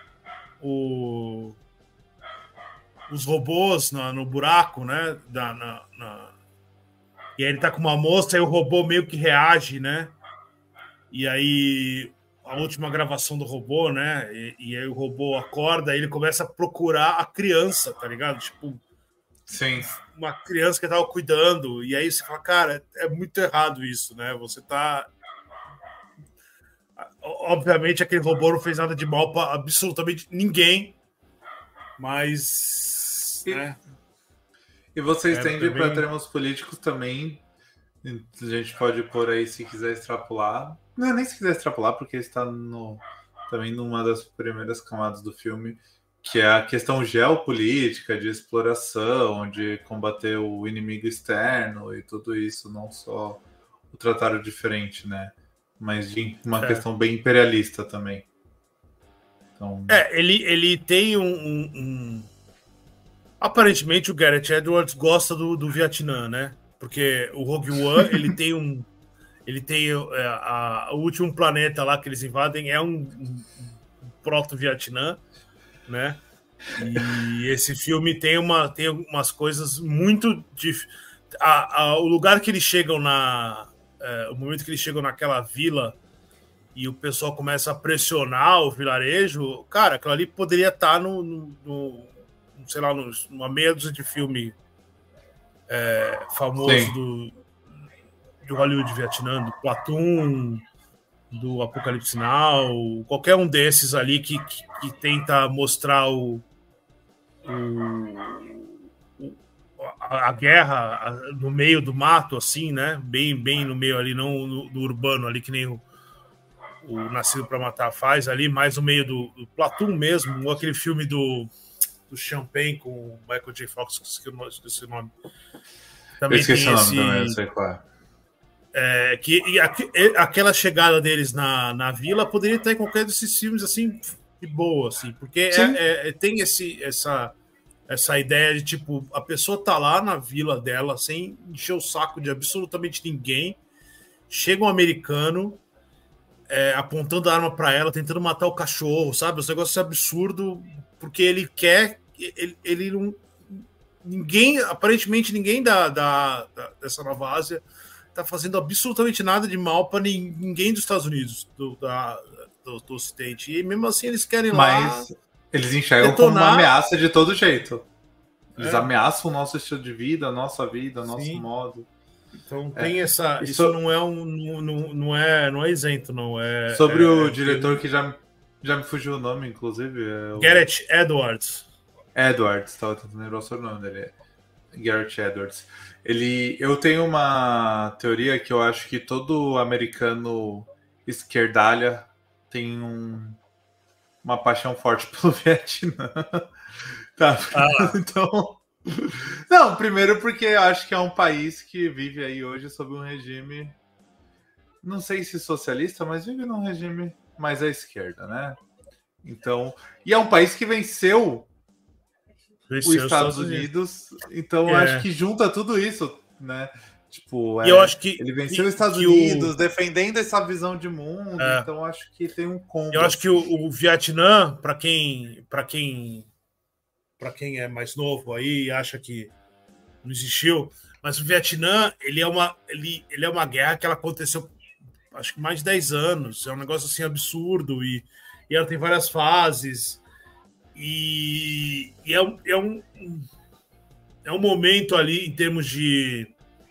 o, os robôs na, no buraco, né? Da, na, na... E aí ele tá com uma moça e o robô meio que reage, né? E aí a última gravação do robô, né? E, e aí o robô acorda e ele começa a procurar a criança, tá ligado? Tipo, sim, uma criança que tava cuidando. E aí você fala, cara, é muito errado isso, né? Você tá... Obviamente aquele robô não fez nada de mal para absolutamente ninguém, mas... E, né? e você estende também... para termos políticos também. A gente pode pôr aí se quiser extrapolar. Não, nem se quiser extrapolar, porque está no, também numa das primeiras camadas do filme, que é a questão geopolítica, de exploração, de combater o inimigo externo e tudo isso, não só o tratado diferente, né? Mas de uma é. questão bem imperialista também. Então... É, ele, ele tem um, um, um... Aparentemente o Gareth Edwards gosta do, do Vietnã, né? Porque o Rogue One, ele tem um... Ele tem é, a, a, o último planeta lá que eles invadem é um, um, um proto-Vietnã, né? E esse filme tem, uma, tem umas coisas muito... Dif... A, a, o lugar que eles chegam na... É, o momento que eles chegam naquela vila e o pessoal começa a pressionar o vilarejo, cara, aquilo ali poderia estar no, no, no sei lá, no, numa meia dúzia de filme é, famoso do, do Hollywood Vietnã, do Platoon, do Apocalipse Now, qualquer um desses ali que, que, que tenta mostrar o, o A, a guerra a, no meio do mato, assim, né? Bem, bem no meio ali, não no, no urbano ali, que nem o, o Nascido para Matar faz ali, mais no meio do, do Platoon mesmo, ou aquele filme do, do Champagne com o Michael J. Fox, que esqueci o nome. Também eu esqueci o nome esse, também, eu sei qual é. É, que, e a, aquela chegada deles na, na vila poderia estar em qualquer desses filmes, assim, de boa, assim, porque é, é, tem esse, essa... essa ideia de, tipo, a pessoa tá lá na vila dela sem encher o saco de absolutamente ninguém, chega um americano é, apontando a arma para ela, tentando matar o cachorro, sabe? Esse negócio é absurdo, porque ele quer... Ele, ele não... Ninguém, aparentemente ninguém da, da, da, dessa Nova Ásia tá fazendo absolutamente nada de mal para ninguém dos Estados Unidos, do, da, do, do Ocidente. E mesmo assim eles querem Mas... lá... Eles enxergam detonar. Como uma ameaça de todo jeito. Eles é. ameaçam o nosso estilo de vida, a nossa vida, o nosso Sim. modo. Então tem é. essa... Isso, isso não é um... Não, não, é, não é isento, não. É, Sobre é, o é, diretor que já, já me fugiu o nome, inclusive. É o... Gareth Edwards. Edwards, estava tentando lembrar o sobrenome dele. Gareth Edwards. Ele, eu tenho uma teoria que eu acho que todo americano esquerdalha tem um... uma paixão forte pelo Vietnã. Tá, ah. Então... Não, primeiro porque eu acho que é um país que vive aí hoje sob um regime, não sei se socialista, mas vive num regime mais à esquerda, né? Então, e é um país que venceu, venceu os Estados Unidos, Unidos então é. acho que junta tudo isso, né? Tipo, é, eu acho que ele venceu que, os Estados Unidos, o... defendendo essa visão de mundo, é. então acho que tem um combo. Eu acho que o, o Vietnã, para quem, para quem, para quem é mais novo aí e acha que não existiu, mas o Vietnã ele é uma, ele, ele é uma guerra que ela aconteceu, acho que mais de dez anos, é um negócio assim absurdo e, e ela tem várias fases e, e é, um, é um é um momento ali em termos de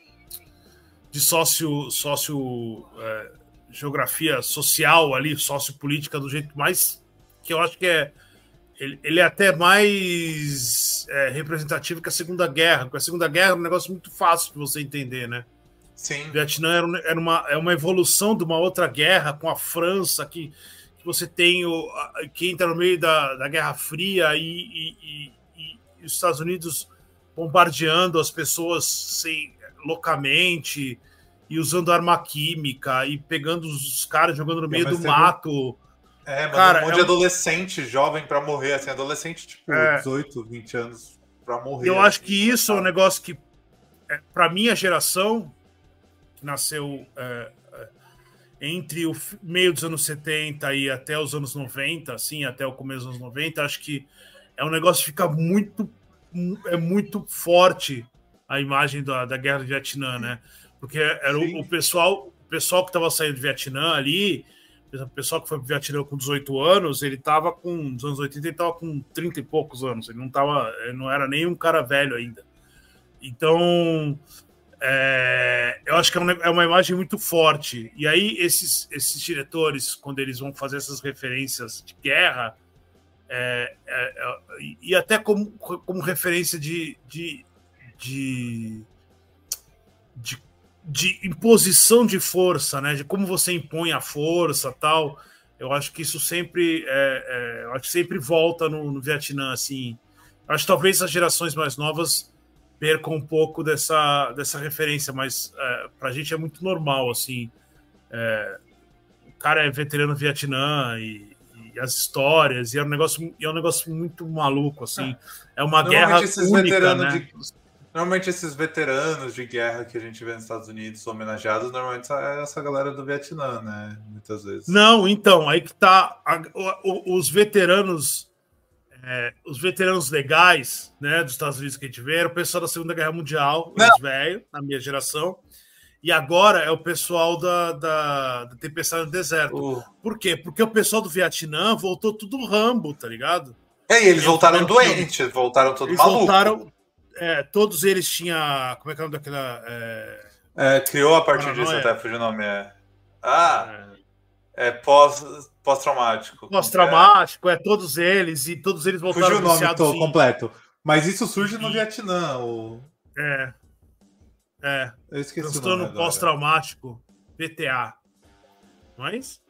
de sócio, sócio é, geografia social ali, sociopolítica do jeito mais que eu acho que é ele, ele é até mais é, representativo que a Segunda Guerra, porque a Segunda Guerra é um negócio muito fácil de você entender, né? Sim. O Vietnã era, era uma, é uma evolução de uma outra guerra com a França, que, que você tem o, que entra no meio da, da Guerra Fria e, e, e, e os Estados Unidos bombardeando as pessoas sem loucamente e usando arma química e pegando os caras jogando no meio é, do mato. Um... É, mas cara, um monte é um... de adolescente jovem para morrer, assim, adolescente tipo é... dezoito, vinte anos para morrer. Eu acho que isso é um negócio que, é, para minha geração, que nasceu é, é, entre o meio dos anos setenta e até os anos noventa, assim, até o começo dos anos noventa, acho que é um negócio que fica muito, é muito forte a imagem da, da Guerra do Vietnã, né? Porque era o, o pessoal, o pessoal que estava saindo do Vietnã ali, o pessoal que foi para o Vietnã com dezoito anos, ele estava com, nos anos oitenta, ele estava com trinta e poucos anos, ele não, tava, ele não era nem um cara velho ainda. Então, é, eu acho que é uma, é uma imagem muito forte. E aí, esses, esses diretores, quando eles vão fazer essas referências de guerra, é, é, é, e até como, como referência de, de, de, de de imposição de força, né? De como você impõe a força, tal. Eu acho que isso sempre, é, é, eu acho que sempre volta no, no Vietnã, assim. Eu acho que talvez as gerações mais novas percam um pouco dessa, dessa referência, mas é, pra gente é muito normal, assim. É, o cara é veterano do Vietnã e, e as histórias, e é um negócio, é um negócio muito maluco, assim. É uma guerra única, né? De... Normalmente esses veteranos de guerra que a gente vê nos Estados Unidos homenageados, normalmente é essa galera do Vietnã, né? Muitas vezes. Não, então, aí que tá a, o, os veteranos, é, os veteranos legais, né, dos Estados Unidos que a gente vê, era o pessoal da Segunda Guerra Mundial, os velhos, na minha geração, e agora é o pessoal da, da, da Tempestade no Deserto. Uh. Por quê? Porque o pessoal do Vietnã voltou tudo Rambo, tá ligado? É, e eles voltaram doentes, filme. voltaram todo maluco. Voltaram, é, todos eles tinham, como é que é o nome daquela... É... É, criou a partir Paranoia. disso, até fugiu o nome. É... Ah, é, é pós, pós-traumático. Pós-traumático, é. é todos eles, e todos eles voltaram fugiu o nome todo, completo. Mas isso surge no Vietnã. O... É. É. Eu esqueci Transtorno o nome pós-traumático, P T A. Mas?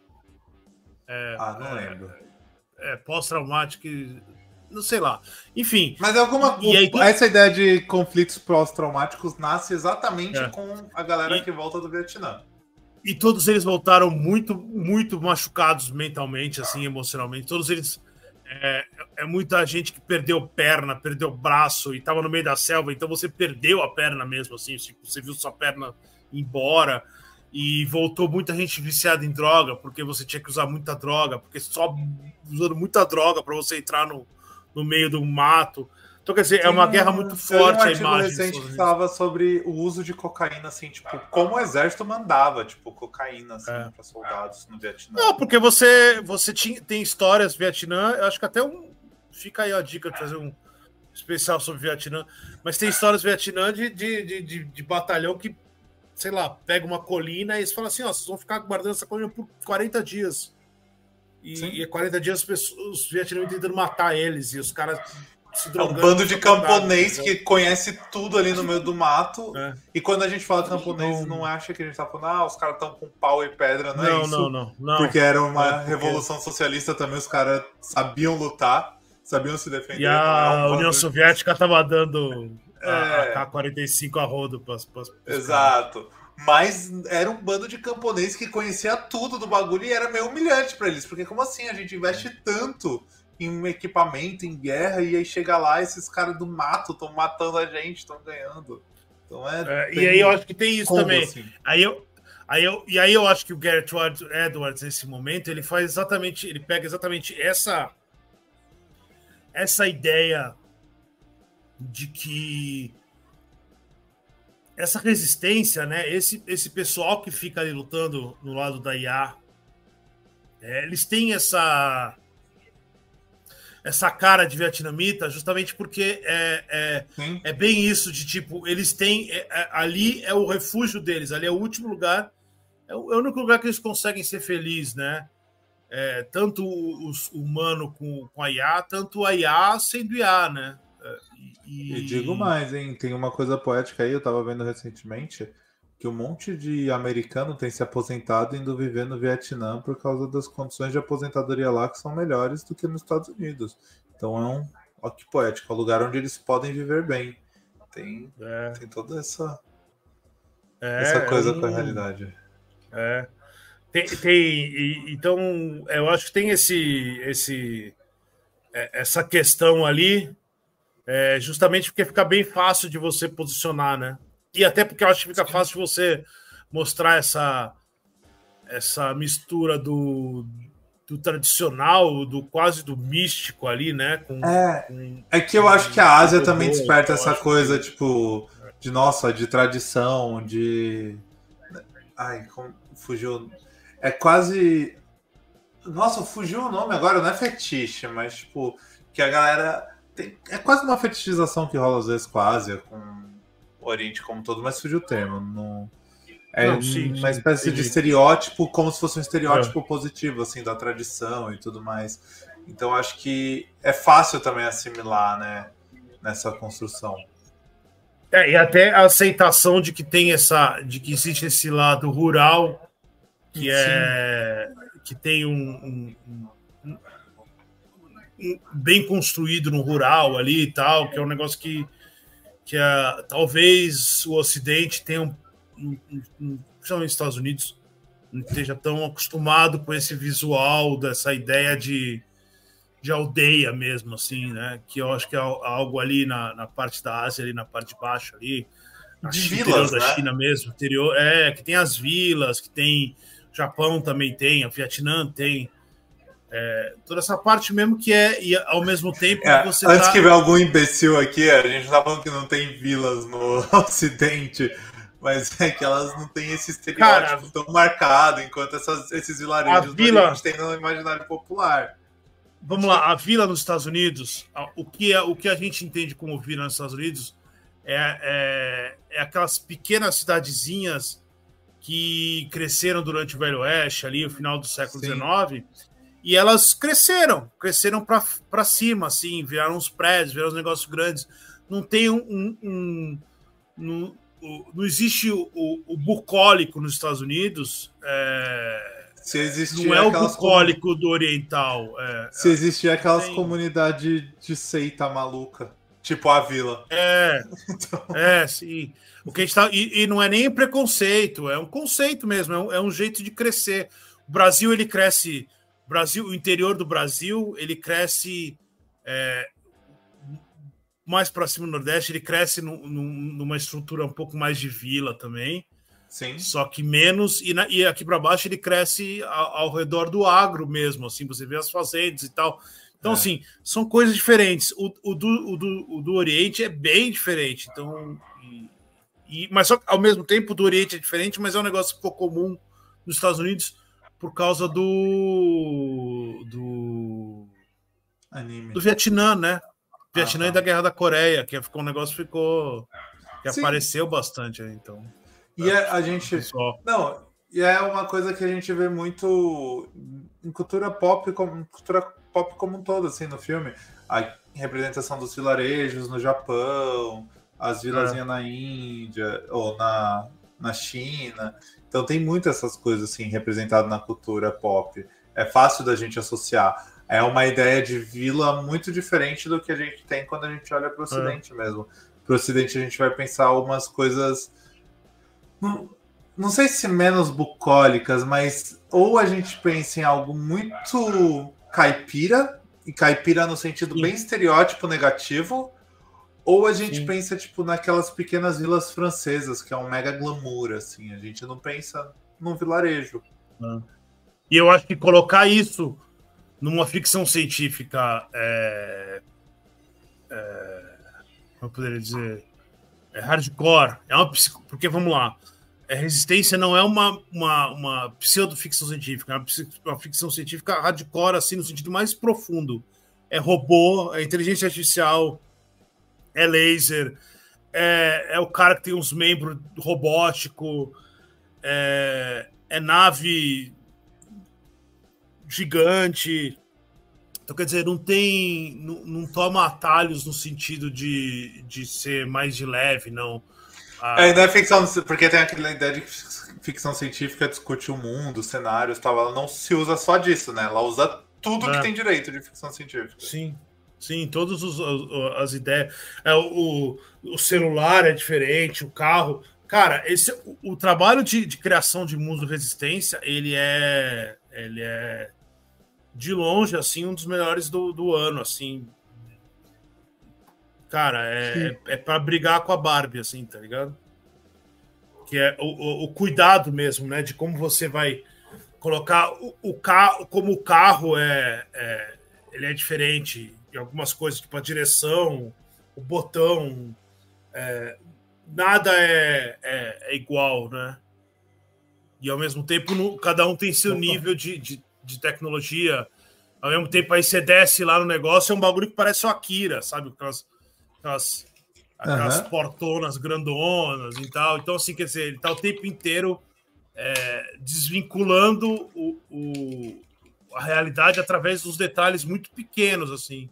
É, ah, não é, lembro. É, pós-traumático, não sei lá. Enfim. Mas alguma e aí, essa ideia de conflitos pós-traumáticos nasce exatamente é. com a galera e, que volta do Vietnã. E todos eles voltaram muito, muito machucados mentalmente, assim, emocionalmente. Todos eles. É, é muita gente que perdeu perna, perdeu braço e estava no meio da selva, então você perdeu a perna mesmo, assim, você viu sua perna embora. E voltou muita gente viciada em droga, porque você tinha que usar muita droga, porque só usando muita droga para você entrar no, no meio do mato. Então, quer dizer, tem é uma guerra muito forte a imagem. Um artigo recente que falava sobre o uso de cocaína, assim, tipo, como o exército mandava, tipo, cocaína, assim, é. para soldados no Vietnã. Não, porque você, você tinha, tem histórias Vietnã, eu acho que até um... Fica aí a dica de fazer um especial sobre Vietnã, mas tem histórias Vietnã de, de, de, de, de batalhão que, sei lá, pega uma colina e eles falam assim, ó, vocês vão ficar guardando essa colina por quarenta dias. E, e quarenta dias os, os vietnamitas tentando matar eles, e os caras se drogando. É um bando de camponês que conhece tudo ali no meio do mato. É. E quando a gente fala camponês, não, não acha que a gente tá falando, ah, os caras estão com pau e pedra, não, não é isso? Não, não, não. Porque era uma é porque... revolução socialista também, os caras sabiam lutar, sabiam se defender. E a é um União Soviética tava dando a, é. a K quarenta e cinco a rodo para os Exato. Caras. Mas era um bando de camponês que conhecia tudo do bagulho e era meio humilhante para eles. Porque como assim? A gente investe tanto em um equipamento, em guerra, e aí chega lá, esses caras do mato estão matando a gente, estão ganhando. Então é, é e aí eu acho que tem isso combo, também. Assim. Aí eu, aí eu, e aí eu acho que o Gareth Edwards, nesse momento, ele faz exatamente, ele pega exatamente essa, essa ideia de que essa resistência, né? Esse, esse pessoal que fica ali lutando no lado da I A, é, eles têm essa essa cara de vietnamita, justamente porque é, é, é bem isso de tipo, eles têm é, é, ali é o refúgio deles, ali é o último lugar, é o, é o único lugar que eles conseguem ser felizes, né? É, tanto o humano com, com a I A, tanto a I A sendo I A, né? E... e digo mais, hein? Tem uma coisa poética aí, eu tava vendo recentemente, que um monte de americano tem se aposentado indo viver no Vietnã por causa das condições de aposentadoria lá que são melhores do que nos Estados Unidos. Então é um, ó que poético, é um lugar onde eles podem viver bem. Tem, é. tem toda essa, é, essa coisa é um... com a realidade. É. Tem, tem e, então, eu acho que tem esse, esse, essa questão ali. é, justamente porque fica bem fácil de você posicionar, né? E até porque eu acho que fica Sim. fácil de você mostrar essa, essa mistura do, do tradicional, do quase do místico ali, né? Com, é, com, é que eu acho que a Ásia também bom, desperta essa coisa, que... tipo, de nossa, de tradição, de. Ai, como fugiu. É quase. Nossa, fugiu o nome agora, não é fetiche, mas tipo, que a galera. Tem... É quase uma fetichização que rola às vezes com a Ásia, com o Oriente como um todo, mas fugiu o termo. Não... É não, sim, uma sim, espécie entendi. de estereótipo, como se fosse um estereótipo é. positivo, assim, da tradição e tudo mais. Então acho que é fácil também assimilar, né, nessa construção. É, e até a aceitação de que tem essa, de que existe esse lado rural que Sim. é que tem um, um, um, um bem construído no rural ali e tal, que é um negócio que, que é, talvez o Ocidente tenha um, um, um, principalmente nos Estados Unidos, não esteja tão acostumado com esse visual dessa ideia de, de aldeia mesmo, assim, né? Que eu acho que é algo ali na, na parte da Ásia, ali na parte de baixo ali, de China, vilas, interior da né? China mesmo, interior, é, que tem as vilas, que tem Japão também tem, o Vietnã tem, é, toda essa parte mesmo que é, e ao mesmo tempo é, você antes tá... que venha algum imbecil aqui, a gente tá falando que não tem vilas no Ocidente, mas é que elas não têm esse estereótipo Cara, tão marcado enquanto essas, esses vilarejos vila... do Oriente tem no imaginário popular. Vamos lá, a vila nos Estados Unidos, o que, é, o que a gente entende como vila nos Estados Unidos é, é, é aquelas pequenas cidadezinhas que cresceram durante o Velho Oeste, ali no final do século dezenove, e elas cresceram, cresceram para cima, assim, viraram uns prédios, viraram uns negócios grandes. Não tem um... um, um não, não existe o, o, o bucólico nos Estados Unidos, é, se existir não é o aquelas bucólico comun... do oriental. É, se existir aquelas tem... comunidades de seita maluca, tipo a vila. É, então... é, sim. O que a gente tá, e, e não é nem preconceito, é um conceito mesmo, é um, é um jeito de crescer. O Brasil, ele cresce, o Brasil, o interior do Brasil, ele cresce é, mais para cima do Nordeste, ele cresce no, no, numa estrutura um pouco mais de vila também. Sim. Só que menos, e, na, e aqui para baixo ele cresce ao, ao redor do agro mesmo, assim, você vê as fazendas e tal. Então, é. assim, são coisas diferentes. O, o, do, o, do, o do Oriente é bem diferente. Então, e, e, mas só ao mesmo tempo o do Oriente é diferente, mas é um negócio que ficou comum nos Estados Unidos por causa do do, Anime. do Vietnã, né? Vietnã ah, tá. E da Guerra da Coreia, que ficou um negócio que ficou que Sim. apareceu bastante, então. E a, a gente não, e é uma coisa que a gente vê muito em cultura pop, como cultura pop como um todo, assim, no filme. A representação dos vilarejos no Japão, as vilazinhas é. na Índia ou na, na China. Então tem muitas essas coisas assim representadas na cultura pop. É fácil da gente associar. É uma ideia de vila muito diferente do que a gente tem quando a gente olha para o Ocidente é. mesmo. Para o Ocidente a gente vai pensar umas coisas, não, não sei se menos bucólicas, mas ou a gente pensa em algo muito caipira, e caipira no sentido Sim. bem estereótipo negativo, ou a gente Sim. pensa tipo naquelas pequenas vilas francesas, que é um mega glamour, assim. A gente não pensa num vilarejo. Ah. E eu acho que colocar isso numa ficção científica, é, é, como eu poderia dizer, é hardcore, é uma, porque vamos lá, a Resistência não é uma, uma, uma pseudo-ficção científica, é uma, uma ficção científica hardcore, assim, no sentido mais profundo. É robô, é inteligência artificial, é laser, é, é o cara que tem uns membros robóticos, é, é nave gigante. Então, quer dizer, não tem. Não, não toma atalhos no sentido de, de ser mais de leve, não. Ah, é, não é ficção, porque tem aquela ideia de que ficção científica discute o mundo, os cenários e tal. Ela não se usa só disso, né? Ela usa tudo é. que tem direito de ficção científica. Sim, sim, todas as ideias. É, o, o celular é diferente, o carro. Cara, esse, o, o trabalho de, de criação de mundo resistência, ele é. Ele é. De longe, assim, um dos melhores do, do ano, assim. cara, é, é, é para brigar com a Barbie, assim, tá ligado? Que é o, o, o cuidado mesmo, né? De como você vai colocar o, o carro, como o carro é, é, ele é diferente em algumas coisas, tipo a direção, o botão, é, nada é, é, é igual, né? E ao mesmo tempo, no, cada um tem seu nível de, de, de tecnologia. Ao mesmo tempo, aí você desce lá no negócio, é um bagulho que parece o Akira, sabe? Aquelas, aquelas, aquelas uhum. portonas grandonas e tal. Então, assim, quer dizer, ele tá o tempo inteiro é, desvinculando o, o, a realidade através dos detalhes muito pequenos, assim.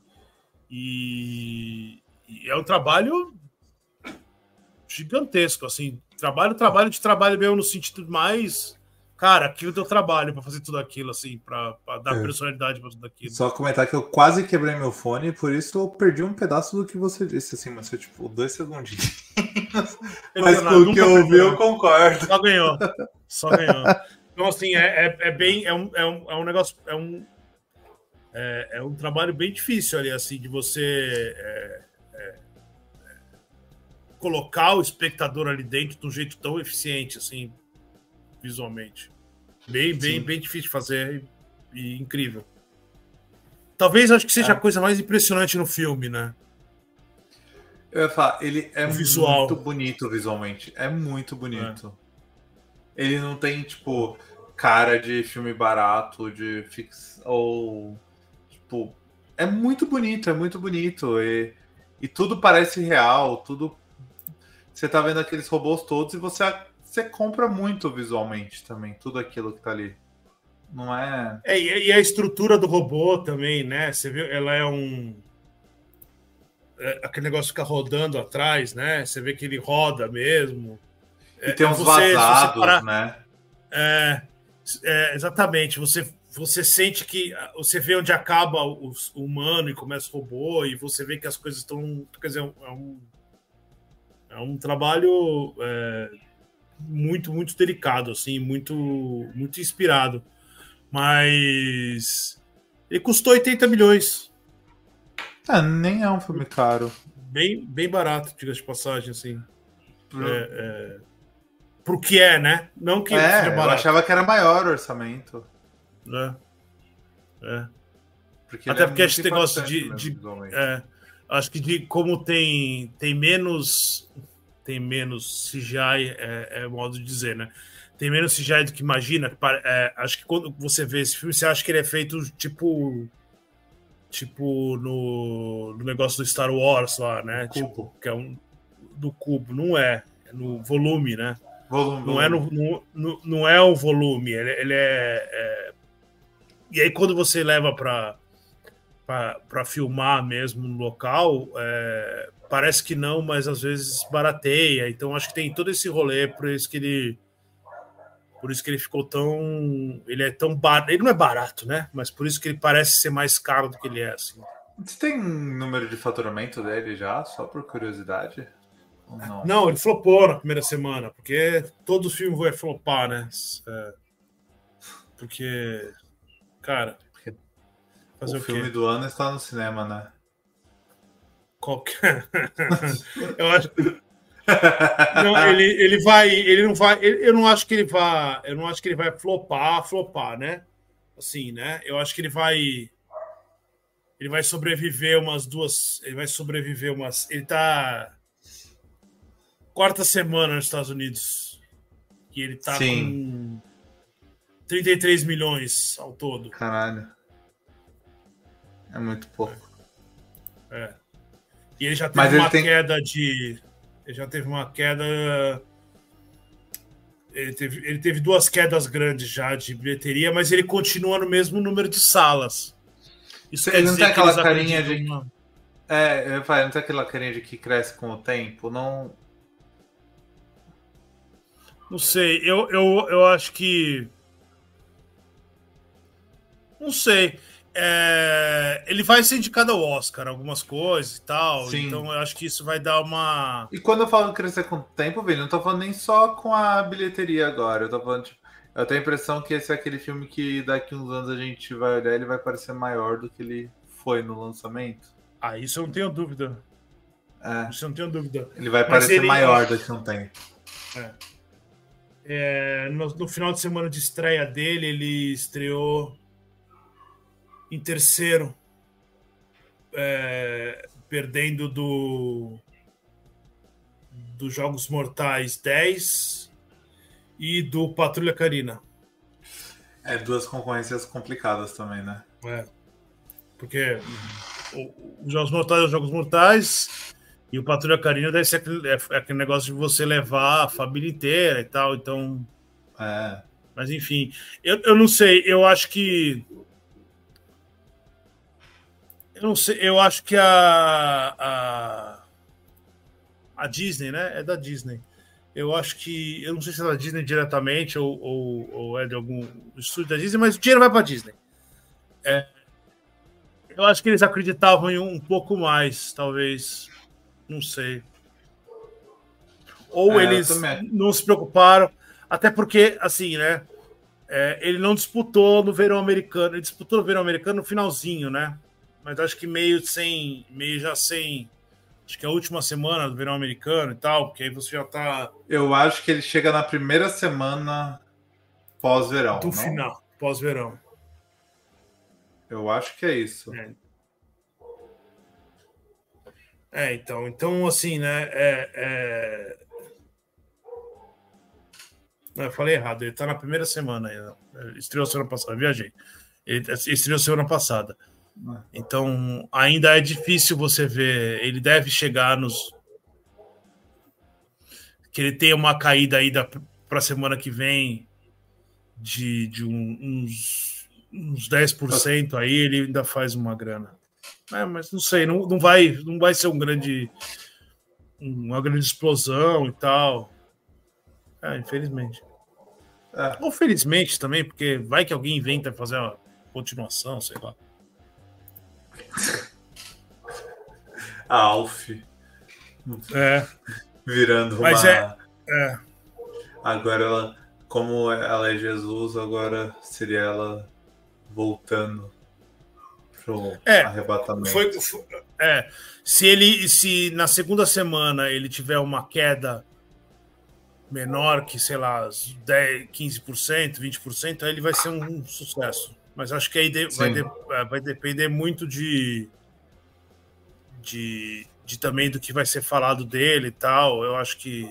E, e é um trabalho gigantesco, assim. Trabalho, trabalho de trabalho mesmo no sentido mais... Cara, aquilo deu trabalho para fazer tudo aquilo, assim, para dar é. personalidade para tudo aquilo. Só comentar que eu quase quebrei meu fone, por isso eu perdi um pedaço do que você disse, assim, mas foi tipo dois segundinhos. Mas com o que eu ouvi, eu concordo. Só ganhou. Só ganhou. Então, assim, é, é, é bem. É um, é, um, é um negócio. É um, é, é um trabalho bem difícil ali, assim, de você é, é, colocar o espectador ali dentro de um jeito tão eficiente, assim, visualmente. Bem, bem, bem difícil de fazer e, e incrível. Talvez acho que seja é. a coisa mais impressionante no filme, né? Eu ia falar, ele é visual. muito bonito visualmente. É muito bonito. É. Ele não tem, tipo, cara de filme barato, de fix... ou tipo, é muito bonito, é muito bonito. E, e tudo parece real, tudo. Você tá vendo aqueles robôs todos e você. Você compra muito visualmente também, tudo aquilo que tá ali. Não é... é... E a estrutura do robô também, né? Você viu, ela é um... É, aquele negócio fica rodando atrás, né? Você vê que ele roda mesmo. E é, tem uns você, vazados, parar... né? É, é, exatamente. Você, você sente que... Você vê onde acaba o, o humano e começa o robô, e você vê que as coisas estão... Quer dizer, é um, é um trabalho... É... muito, muito delicado, assim, muito, muito inspirado. Mas ele custou oitenta milhões. Ah, nem é um filme caro. Bem, bem barato, diga-se de passagem, assim. Pro... É, é... Pro que é, né? Não que é, seja barato. Eu achava que era maior o orçamento. É. É. Porque Até é porque esse negócio de... de é, acho que de como tem, tem menos... tem menos C G I, é, é modo de dizer, né? Tem menos C G I do que imagina. É, acho que quando você vê esse filme, você acha que ele é feito tipo tipo no, no negócio do Star Wars lá, né? Do tipo, cubo. que é um do cubo. Não é, é no volume, né? Volume, não volume. é no, no, no não é o volume. Ele, ele é, é e aí quando você leva para para filmar mesmo no local, é, parece que não, mas às vezes barateia. Então acho que tem todo esse rolê, por isso que ele por isso que ele ficou tão ele é tão barato. Ele não é barato, né? Mas por isso que ele parece ser mais caro do que ele é, assim. Você tem número de faturamento dele já, só por curiosidade? Ou não? Não, ele flopou na primeira semana, porque todo o filme vai flopar, né? É, porque, cara, fazer o, o filme quê? do ano está no cinema, né? Qualquer. Eu acho. Não, ele, ele vai. Ele não vai. Ele, eu não acho que ele vai. Eu não acho que ele vai flopar, flopar, né? Assim, né? Eu acho que ele vai. Ele vai sobreviver umas duas. Ele vai sobreviver umas. Ele tá. Quarta semana nos Estados Unidos. E ele tá Sim. com trinta e três milhões ao todo. Caralho. É muito pouco. É. E ele já teve Mas uma tem... queda de. Ele já teve uma queda. Ele teve, ele teve duas quedas grandes já de bilheteria, mas ele continua no mesmo número de salas. Isso ele quer não dizer tem aquela que carinha de. Uma... É, eu falei, não tem aquela carinha de que cresce com o tempo, não. Não sei, eu, eu, eu acho que. Não sei. É, ele vai ser indicado ao Oscar, algumas coisas e tal. Sim. Então eu acho que isso vai dar uma. E quando eu falo crescer com o tempo, Vini, não tô falando nem só com a bilheteria agora. Eu tô falando, tipo, eu tenho a impressão que esse é aquele filme que daqui uns anos a gente vai olhar e ele vai parecer maior do que ele foi no lançamento. Ah, isso eu não tenho dúvida. É. Isso eu não tenho dúvida. Ele vai Mas parecer ele- maior daqui a um tempo. É. É, no, no final de semana de estreia dele, ele estreou em terceiro, é, perdendo do dos Jogos Mortais dez e do Patrulha Canina. É, duas concorrências complicadas também, né? É, porque o- os Jogos Mortais são os Jogos Mortais e o Patrulha Canina deve ser aquele, é, é aquele negócio de você levar a família inteira e tal, então... É. Mas enfim, eu, eu não sei, eu acho que eu não sei, eu acho que a, a a Disney, né? É da Disney. Eu acho que, eu não sei se é da Disney diretamente ou, ou, ou é de algum estúdio da Disney, mas o dinheiro vai para a Disney. É, eu acho que eles acreditavam em um, um pouco mais, talvez, não sei. Ou É, eu eles também. não se preocuparam, até porque, assim, né? É, ele não disputou no verão americano, ele disputou no verão americano no finalzinho, né? Mas acho que meio sem, meio já sem, acho que é a última semana do verão americano e tal, porque aí você já tá Eu acho que ele chega na primeira semana pós-verão, do não? final, pós-verão. Eu acho que é isso. É. É, então, então assim, né? É, é... Não, eu falei errado, ele tá na primeira semana ainda. Ele estreou semana passada, viajei. Ele estreou semana passada. Então, ainda é difícil você ver. Ele deve chegar nos. Que ele tenha uma caída aí para a semana que vem de, de um, uns, uns dez por cento aí, ele ainda faz uma grana. É, mas não sei, não, não, vai, não vai ser um grande, uma grande explosão e tal. É, infelizmente. É. Ou felizmente também, porque vai que alguém inventa fazer uma continuação, sei lá. A Alf É, virando mas uma. é, é. Agora ela, como ela é Jesus, agora seria ela voltando pro É, arrebatamento. Foi, foi, é, se ele, se na segunda semana ele tiver uma queda menor que, sei lá, dez, quinze por cento, vinte por cento, aí ele vai ser um, um sucesso. Mas acho que aí de, vai, de, vai depender muito de, de, de também do que vai ser falado dele e tal. Eu acho que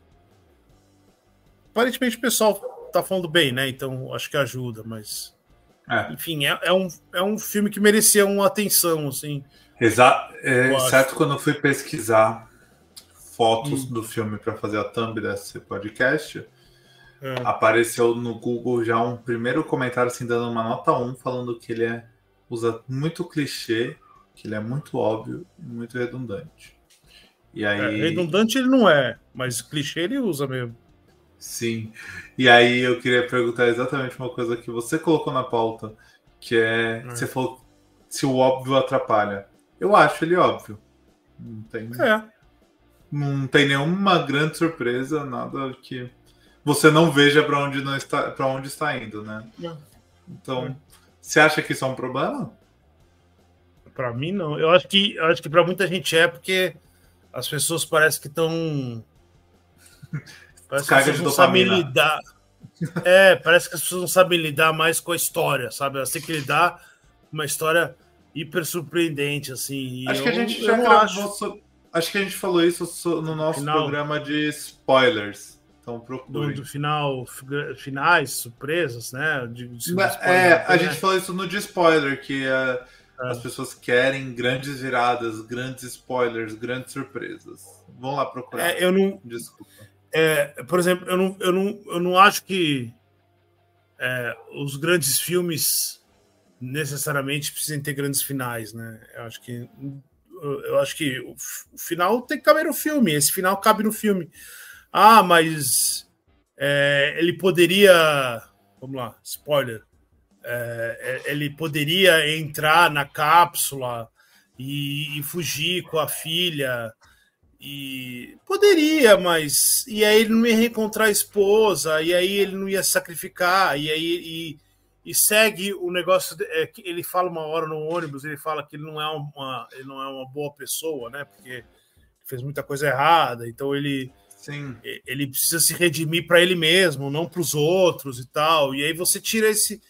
aparentemente o pessoal tá falando bem, né? Então acho que ajuda, mas É. enfim, é, é, um, é um filme que merecia uma atenção, assim. Exato. É, Eu certo, acho. quando eu fui pesquisar fotos Hum. do filme para fazer a thumb desse podcast, É. apareceu no Google já um primeiro comentário assim dando uma nota um, falando que ele é, usa muito clichê, que ele é muito óbvio e muito redundante. E aí, É, redundante ele não é, mas clichê ele usa mesmo. sim. E aí eu queria perguntar exatamente uma coisa que você colocou na pauta, que é, É. você falou se o óbvio atrapalha. Eu acho ele óbvio. Não tem, É. não tem nenhuma grande surpresa, nada que você não veja para onde não está, para onde está indo, né? É. Então, É. você acha que isso é um problema? Para mim não. Eu acho que eu acho que para muita gente é porque as pessoas parecem que estão parece que as Descarga pessoas de não sabem dopamina. lidar. É, parece que as pessoas não sabem lidar mais com a história, sabe? Elas têm que lidar com uma história hiper surpreendente, assim. E Acho eu, que a gente eu já não gravou. acho. so- Acho que a gente falou isso so- no nosso Final, programa de spoilers. Então do, procurem. do final, finais, surpresas, né? De, de, de É, a tem, gente né? falou isso no de spoiler, que uh, É. as pessoas querem grandes viradas, grandes spoilers, grandes surpresas. Vão lá procurar. É, eu não. Desculpa. É, por exemplo, eu não, eu não, eu não acho que é, os grandes filmes necessariamente precisem ter grandes finais, né? Eu acho que eu acho que o, o final tem que caber no filme. Esse final cabe no filme. Ah, mas é, ele poderia, vamos lá, spoiler. É, ele poderia entrar na cápsula e, e fugir com a filha. E poderia, mas e aí ele não ia reencontrar a esposa, e aí ele não ia sacrificar, e aí e, e segue o negócio. É, que ele fala uma hora no ônibus, ele fala que ele não é uma, ele não é uma boa pessoa, né? Porque fez muita coisa errada, então ele, Sim. ele precisa se redimir para ele mesmo, não para os outros e tal. E aí você tira esse...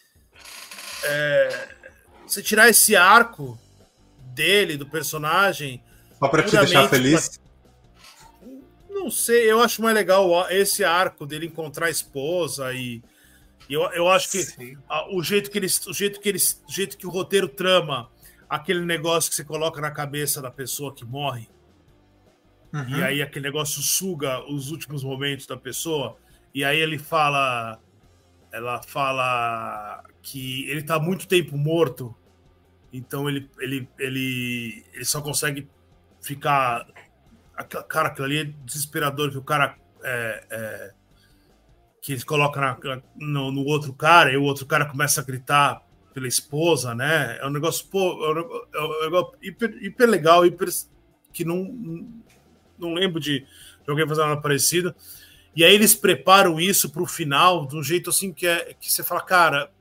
É, você tirar esse arco dele, do personagem... Só para te deixar feliz? Pra... Não sei, eu acho mais legal esse arco dele encontrar a esposa e... Eu, eu acho que a, o jeito que eles, o jeito que eles, o jeito que o roteiro trama aquele negócio que você coloca na cabeça da pessoa que morre, uhum. E aí aquele negócio suga os últimos momentos da pessoa, e aí ele fala, ela fala que ele tá há muito tempo morto, então ele, ele, ele, ele só consegue ficar, cara, aquilo ali é desesperador, que o cara é, é, que eles colocam na, no, no outro cara, e o outro cara começa a gritar pela esposa, né? É um negócio, pô, é um negócio hiper, hiper legal, hiper, que não, não lembro de, de alguém fazer nada parecido. E aí eles preparam isso para o final de um jeito assim que, é, que você fala, cara,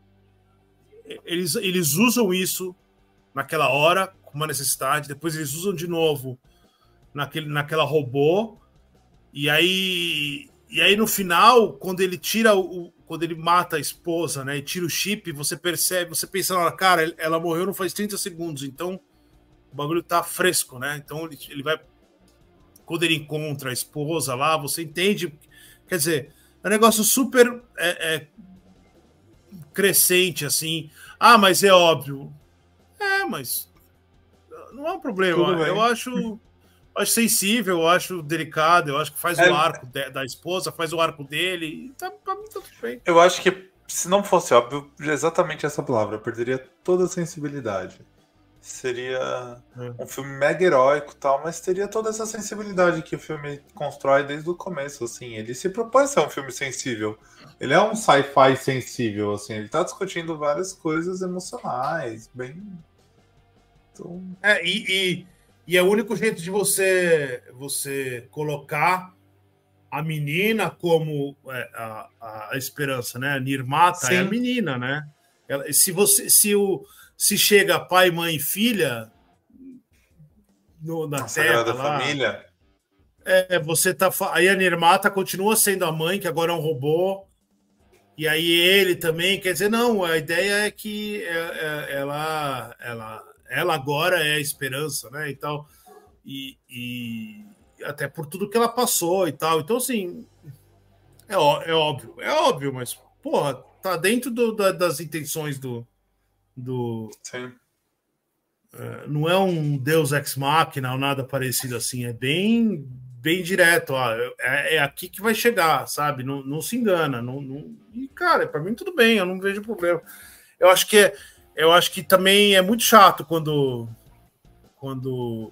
eles, eles usam isso naquela hora, com uma necessidade, depois eles usam de novo naquele, naquela robô, e aí... E aí, no final, quando ele tira o. Quando ele mata a esposa, né? E tira o chip, você percebe, você pensa na cara, ela morreu não faz trinta segundos, então o bagulho tá fresco, né? Então ele, ele vai. Quando ele encontra a esposa lá, você entende. Quer dizer, é um negócio super é, é, crescente, assim. Ah, mas é óbvio. É, mas. Não é um problema. Eu acho. acho sensível, eu acho delicado, eu acho que faz é... o arco de, da esposa, faz o arco dele, tá, pra mim tá tudo bem. Eu acho que se não fosse óbvio, exatamente essa palavra, perderia toda a sensibilidade. Seria é. um filme mega heróico e tal, mas teria toda essa sensibilidade que o filme constrói desde o começo, assim. Ele se propõe a ser um filme sensível. Ele é um sci-fi sensível, assim. Ele tá discutindo várias coisas emocionais, bem... Então... É, e... e... E é o único jeito de você, você colocar a menina como é, a, a esperança, né? A Nirmata Sim. é a menina, né? Ela, se, você, se, o, se chega pai, mãe e filha no, na a Terra... Sagrada lá, Família... É, você tá... Aí a Nirmata continua sendo a mãe, que agora é um robô. E aí ele também... Quer dizer, não, a ideia é que ela... ela ela agora é a esperança, né, e tal, e, e até por tudo que ela passou e tal, então, assim, é, ó, é óbvio, é óbvio, mas, porra, tá dentro do, da, das intenções do... do Sim. É, não é um Deus Ex Machina ou nada parecido assim, é bem, bem direto, ó, é, é aqui que vai chegar, sabe, não, não se engana, não, não... e, cara, pra mim tudo bem, eu não vejo problema. Eu acho que é Eu acho que também é muito chato quando quando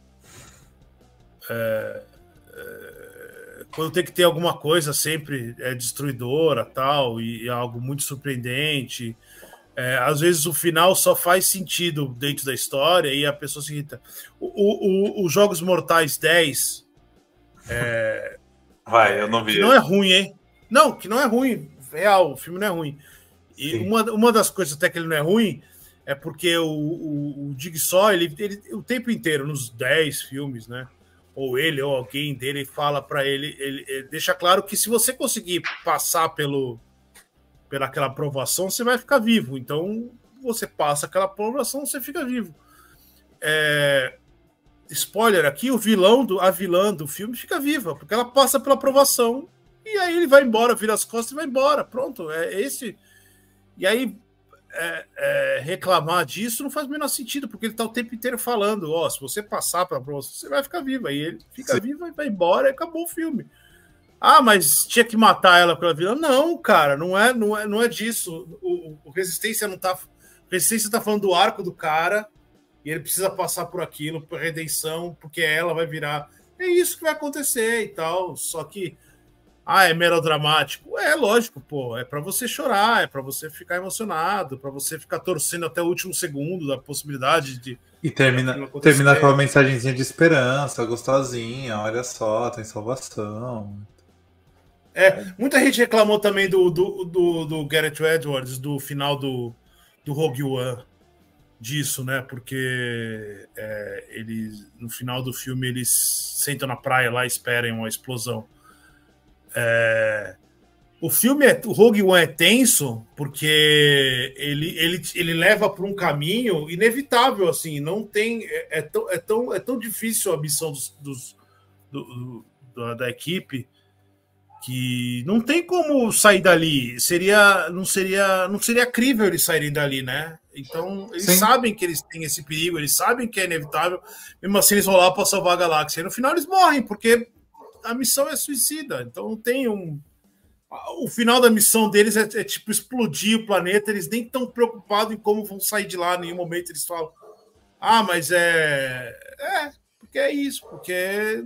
é, é, quando tem que ter alguma coisa sempre é destruidora, tal, e, e algo muito surpreendente. É, às vezes o final só faz sentido dentro da história e a pessoa se irrita. O, o, o, os Jogos Mortais dez é, Vai, eu não vi. Que não é ruim, hein? Não, que não é ruim. Real, o filme não é ruim. E uma, uma das coisas até que ele não é ruim é porque o, o, o Jigsaw, ele, ele, o tempo inteiro, nos dez filmes, né? Ou ele, ou alguém dele fala para ele, ele, ele deixa claro que se você conseguir passar pelo, pela aquela aprovação, você vai ficar vivo. Então, você passa aquela aprovação, você fica vivo. É, spoiler aqui, o vilão do, a vilã do filme fica viva, porque ela passa pela aprovação e aí ele vai embora, vira as costas e vai embora. Pronto, é esse... E aí, é, é, reclamar disso não faz o menor sentido, porque ele está o tempo inteiro falando, ó, oh, se você passar para a aprovação, você vai ficar vivo. Aí ele fica Sim. vivo e vai embora e acabou o filme. Ah, mas tinha que matar ela pela vilã? Não, cara, não é, não é, não é disso. O, o Resistência não tá... Resistência tá falando do arco do cara e ele precisa passar por aquilo, por redenção, porque ela vai virar... É isso que vai acontecer e tal, só que ah, é melodramático. É lógico, pô. É para você chorar, é para você ficar emocionado, para você ficar torcendo até o último segundo da possibilidade de. E termina, termina com uma mensagenzinha de esperança, gostosinha. Olha só, tem salvação. É, muita gente reclamou também do, do, do, do Gareth Edwards, do final do, do Rogue One. disso, né? Porque é, eles, no final do filme, eles sentam na praia lá e esperam uma explosão. É, o filme, é, o Rogue One é tenso porque ele, ele, ele leva para um caminho inevitável, assim, não tem... É, é, tão, é, tão, é tão difícil a missão dos, dos, do, do, da equipe que não tem como sair dali. Seria, não seria, não seria crível eles saírem dali, né? Então, eles Sim. sabem que eles têm esse perigo, eles sabem que é inevitável, mesmo assim eles vão lá para salvar a galáxia. E no final eles morrem, porque a missão é suicida. Então não tem um... O final da missão deles é, é tipo explodir o planeta, eles nem estão preocupados em como vão sair de lá, em nenhum momento eles falam, ah, mas é... É, porque é isso, porque...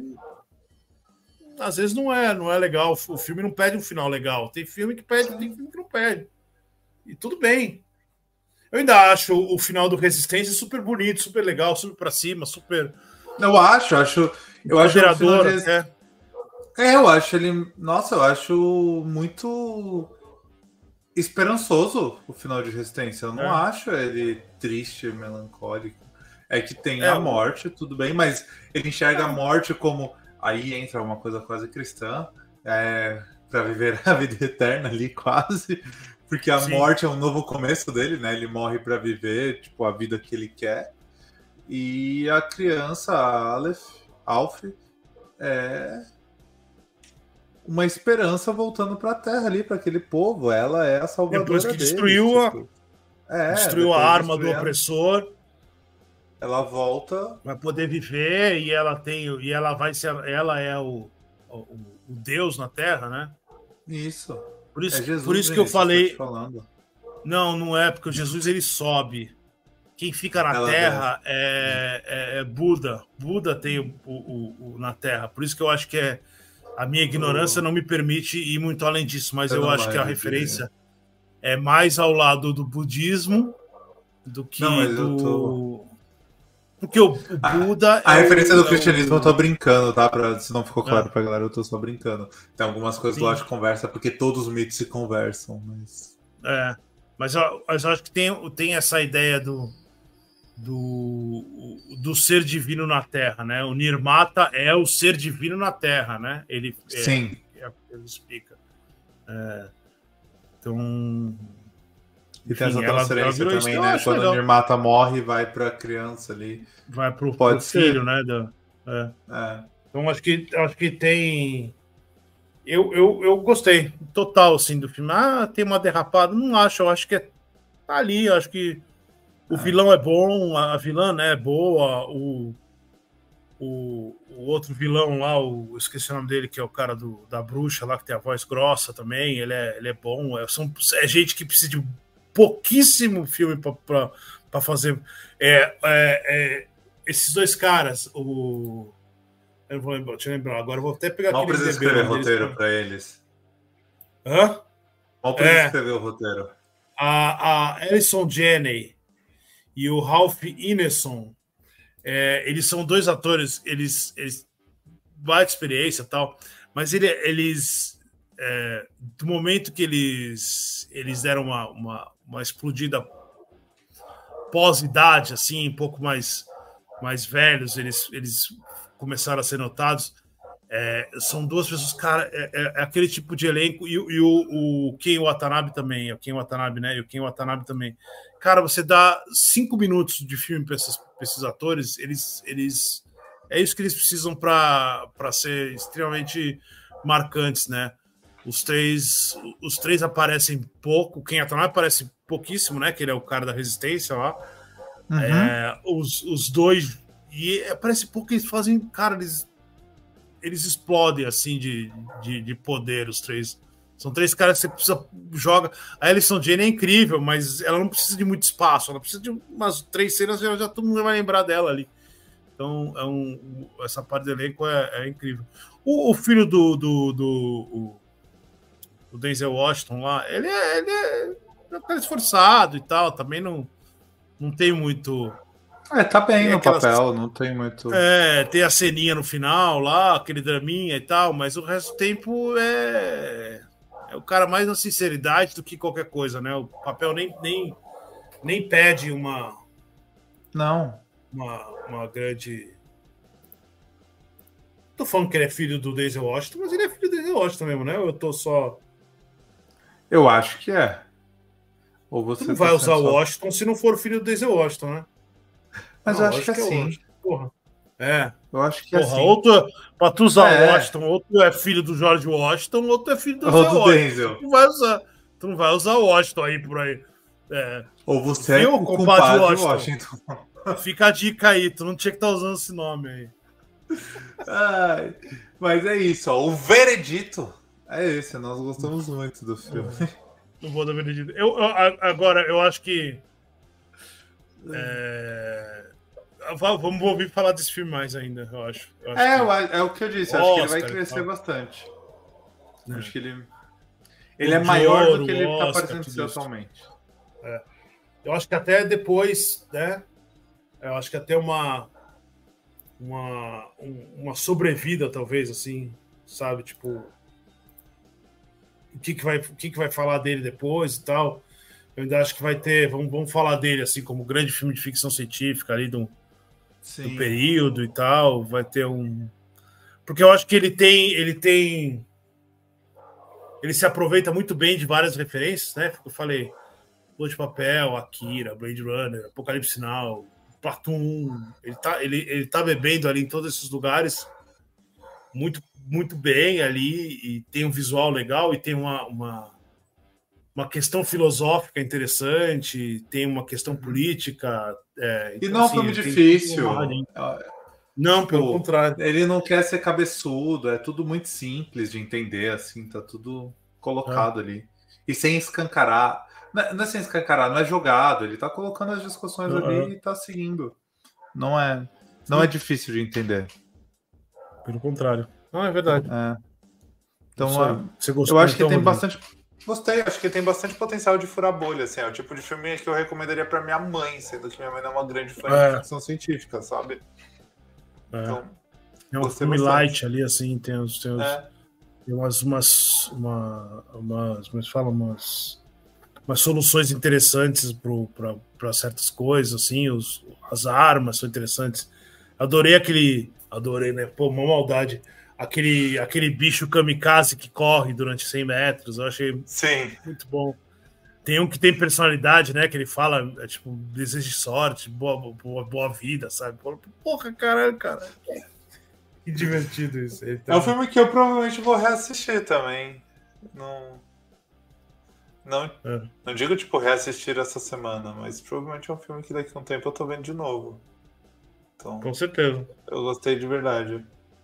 Às vezes não é, não é legal. O filme não pede um final legal. Tem filme que pede, tem filme que não pede. E tudo bem. Eu ainda acho o final do Resistência super bonito, super legal, super pra cima, super. Eu acho, acho. Eu acho o final de... é. é, eu acho ele. Nossa, eu acho muito esperançoso o final de Resistência. Eu não é. acho ele triste, melancólico. É que tem é, a morte, tudo bem, mas ele enxerga a morte como. Aí entra uma coisa quase cristã, é, para viver a vida eterna ali, quase. Porque a Sim. morte é um novo começo dele, né? Ele morre para viver tipo, a vida que ele quer. E a criança, a Aleph, Alf, é uma esperança voltando para a Terra ali, para aquele povo. Ela é a salvadora depois que deles, destruiu, tipo. a... é, destruiu a arma do opressor. Ela volta. Vai poder viver e ela tem. E ela vai ser. Ela é o, o, o Deus na Terra, né? Isso. Por isso, é Jesus, por isso que eu falei. Falando. Não, não é, porque o Jesus ele sobe. Quem fica na ela Terra é, é, é Buda. Buda tem o, o, o, na Terra. Por isso que eu acho que é. A minha ignorância oh. não me permite ir muito além disso, mas eu, eu acho que a referência é mais ao lado do budismo do que não, do. Tô... Porque o, o Buda. A, a é referência o, do cristianismo é o... eu tô brincando, tá? Pra, se não ficou claro é. pra galera, eu tô só brincando. Tem algumas coisas Sim. que eu acho que conversa, porque todos os mitos se conversam, mas. É. Mas eu, mas eu acho que tem, tem essa ideia do, do, do ser divino na Terra, né? O Nirmata é o ser divino na Terra, né? Ele, Sim. É, é, ele explica. É, então. E tem essa transferência ela, ela também, né? Quando legal. o Nirmata morre, vai para a criança ali. Vai para o Pode filho, né? Do, é. É. Então acho que, acho que tem. Eu, eu, eu gostei total assim, do filme. Ah, tem uma derrapada. Não acho, eu acho que é, tá ali. Eu acho que o é. vilão é bom, a vilã né, é boa. O, o, o outro vilão lá, o, eu esqueci o nome dele, que é o cara do, da bruxa lá, que tem a voz grossa também. Ele é, ele é bom. É, são, é gente que precisa de pouquíssimo filme para fazer. É, é, é, esses dois caras, o. Eu vou lembrar, deixa eu lembrar. Agora eu vou até pegar Mal aquele precisa escrever roteiro para eles. Hã? Mal precisa é, escrever o roteiro. A, a Alison Janney e o Ralph Ineson, é, eles são dois atores, eles, eles baita experiência e tal, mas ele, eles. É, do momento que eles, eles deram uma, uma, uma explodida pós-idade, assim, um pouco mais, mais velhos, eles, eles começaram a ser notados. É, são duas pessoas, cara, é, é aquele tipo de elenco, e, e o, o Ken Watanabe também, o Ken Watanabe, né? E o Ken Watanabe também. Cara, você dá cinco minutos de filme para esses, esses atores, eles, eles. É isso que eles precisam para ser extremamente marcantes, né? Os três, os três aparecem pouco. Quem Watanabe aparece pouquíssimo, né? Que ele é o cara da Resistência lá. Uhum. É, os, os dois. E aparece pouco, eles fazem. Cara, eles, eles explodem assim de, de, de poder, os três. São três caras que você precisa. Joga. A Alison Janney é incrível, mas ela não precisa de muito espaço. Ela precisa de umas três cenas, já, já todo mundo vai lembrar dela ali. Então, é um, essa parte do elenco é, é incrível. O, o filho do. do, do o, o Denzel Washington lá, ele é, ele é um cara esforçado e tal, também não, não tem muito... É, tá bem no aquelas, papel, não tem muito... É, tem a ceninha no final lá, aquele draminha e tal, mas o resto do tempo é... É o cara mais na sinceridade do que qualquer coisa, né? O papel nem, nem, nem pede uma, Não. Uma, uma grande... Tô falando que ele é filho do Denzel Washington, mas ele é filho do Denzel Washington mesmo, né? Eu tô só... Eu acho que é. Ou você Tu não tá vai usar o só... Washington se não for filho do Denzel Washington, né? Mas não, eu acho que é que é sim. Washington. Porra. É. Eu acho que é Porra, sim. ou tu, pra tu usar É. o Washington, ou tu é filho do George Washington, ou tu é filho do Ou Denzel do Washington. Denzel. Tu não vai usar, tu não vai usar o Washington aí por aí. É. Ou você é Viu, o compadre compadre Washington? Washington. Fica a dica aí, tu não tinha que estar usando esse nome aí. Ai, mas é isso, ó. O veredito é esse. Nós gostamos muito do filme. Não vou dar veredito. Eu, eu, agora, eu acho que. É... Vamos ouvir falar desse filme mais ainda, eu acho. Eu acho é, que... é o que eu disse. Eu acho que ele vai Oscar, crescer então. bastante. É. Acho que ele. Ele é De maior ouro, do que ele está Oscar, parecendo tudo ser isso. atualmente. É. Eu acho que até depois, né? Eu acho que até uma. Uma, uma sobrevida, talvez, assim, sabe? Tipo. O que, que, vai, o que, que vai falar dele depois e tal. Eu ainda acho que vai ter. Vamos, vamos falar dele, assim, como grande filme de ficção científica ali do, do período e tal. Vai ter um. Porque eu acho que ele tem. Ele tem. Ele se aproveita muito bem de várias referências, né? Eu falei. Lua de Papel, Akira, Blade Runner, Apocalipse Now, Platoon. Ele tá, ele, ele tá bebendo ali em todos esses lugares muito, muito bem ali e tem um visual legal e tem uma, uma, uma questão filosófica interessante, tem uma questão política. É, então, e não é um assim, filme ele tem difícil. Não, tipo, pelo contrário. Ele não quer ser cabeçudo, é tudo muito simples de entender, assim, tá tudo colocado é. ali. E sem escancarar. Não é sem escancarar, não é jogado. Ele tá colocando as discussões uhum. ali e tá seguindo. Não é, não é difícil de entender. Pelo contrário. Não, é verdade. É. Então, Você gostou, eu acho que então, tem Rodrigo? bastante. Gostei, acho que tem bastante potencial de furar bolha. Assim, é o tipo de filme que eu recomendaria pra minha mãe, sendo que minha mãe não é uma grande fã é. de ficção científica, sabe? É. Então, é um filme bastante. light ali, assim, tem, os, tem, os, é. tem umas, umas, uma, umas, como é que fala, umas, umas soluções interessantes para certas coisas, assim, os, as armas são interessantes. Adorei aquele, adorei, né, pô, uma maldade, aquele, aquele bicho kamikaze que corre durante cem metros, eu achei Sim. muito bom. Tem um que tem personalidade, né, que ele fala, é, tipo, desejo de sorte, boa, boa, boa vida, sabe? Porra, caralho, cara. Que divertido isso. Então... É um filme que eu provavelmente vou reassistir também. Não, não, é. não digo, tipo, reassistir essa semana, mas provavelmente é um filme que daqui a um tempo eu tô vendo de novo. Então, com certeza. Eu gostei de verdade.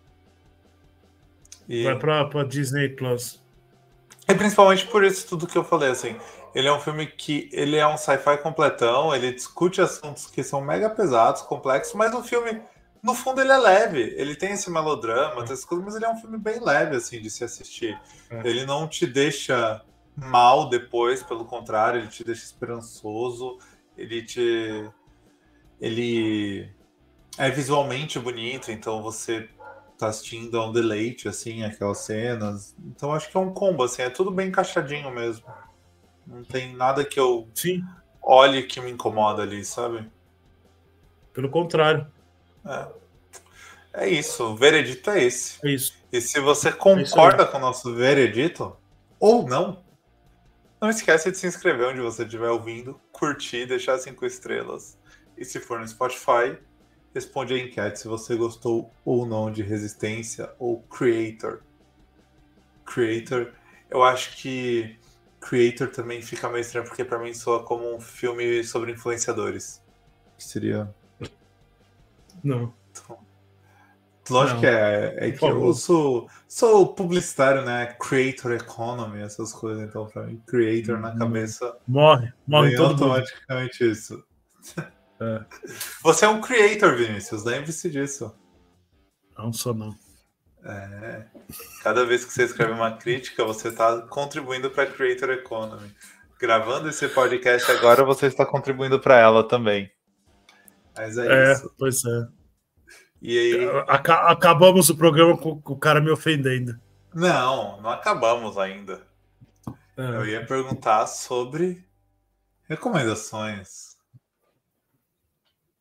E... Vai pra, pra Disney Plus. E principalmente por isso tudo que eu falei, assim. Ele é um filme que ele é um sci-fi completão, ele discute assuntos que são mega pesados, complexos, mas o filme... No fundo, ele é leve. Ele tem esse melodrama, é. essas coisas, mas ele é um filme bem leve, assim, de se assistir. É. Ele não te deixa mal depois, pelo contrário, ele te deixa esperançoso. Ele te... Ele é visualmente bonito, então você tá assistindo a um deleite, assim, aquelas cenas. Então, acho que é um combo, assim, é tudo bem encaixadinho mesmo. Não tem nada que eu Sim. olhe que me incomoda ali, sabe? Pelo contrário. É. é isso, o veredito é esse. É isso. E se você concorda é com o nosso veredito, ou não, não esquece de se inscrever onde você estiver ouvindo, curtir, deixar cinco estrelas. E se for no Spotify, responde a enquete se você gostou ou não de Resistência ou Creator. Creator, eu acho que Creator também fica meio estranho, porque pra mim soa como um filme sobre influenciadores. Que seria... Não. Então, lógico não. que é, é que eu sou, sou publicitário, né? Creator Economy, essas coisas, então pra mim, Creator hum, na cabeça. Morre, morre todo automaticamente mundo. Isso. É. Você é um creator, Vinícius, lembre-se disso. Não sou, não. É. Cada vez que você escreve uma crítica, você está contribuindo para a Creator Economy. Gravando esse podcast agora, você está contribuindo para ela também. Mas é, é isso. Pois é. E aí... Aca- acabamos o programa com, com o cara me ofendendo. Não, não acabamos ainda. É. Eu ia perguntar sobre recomendações.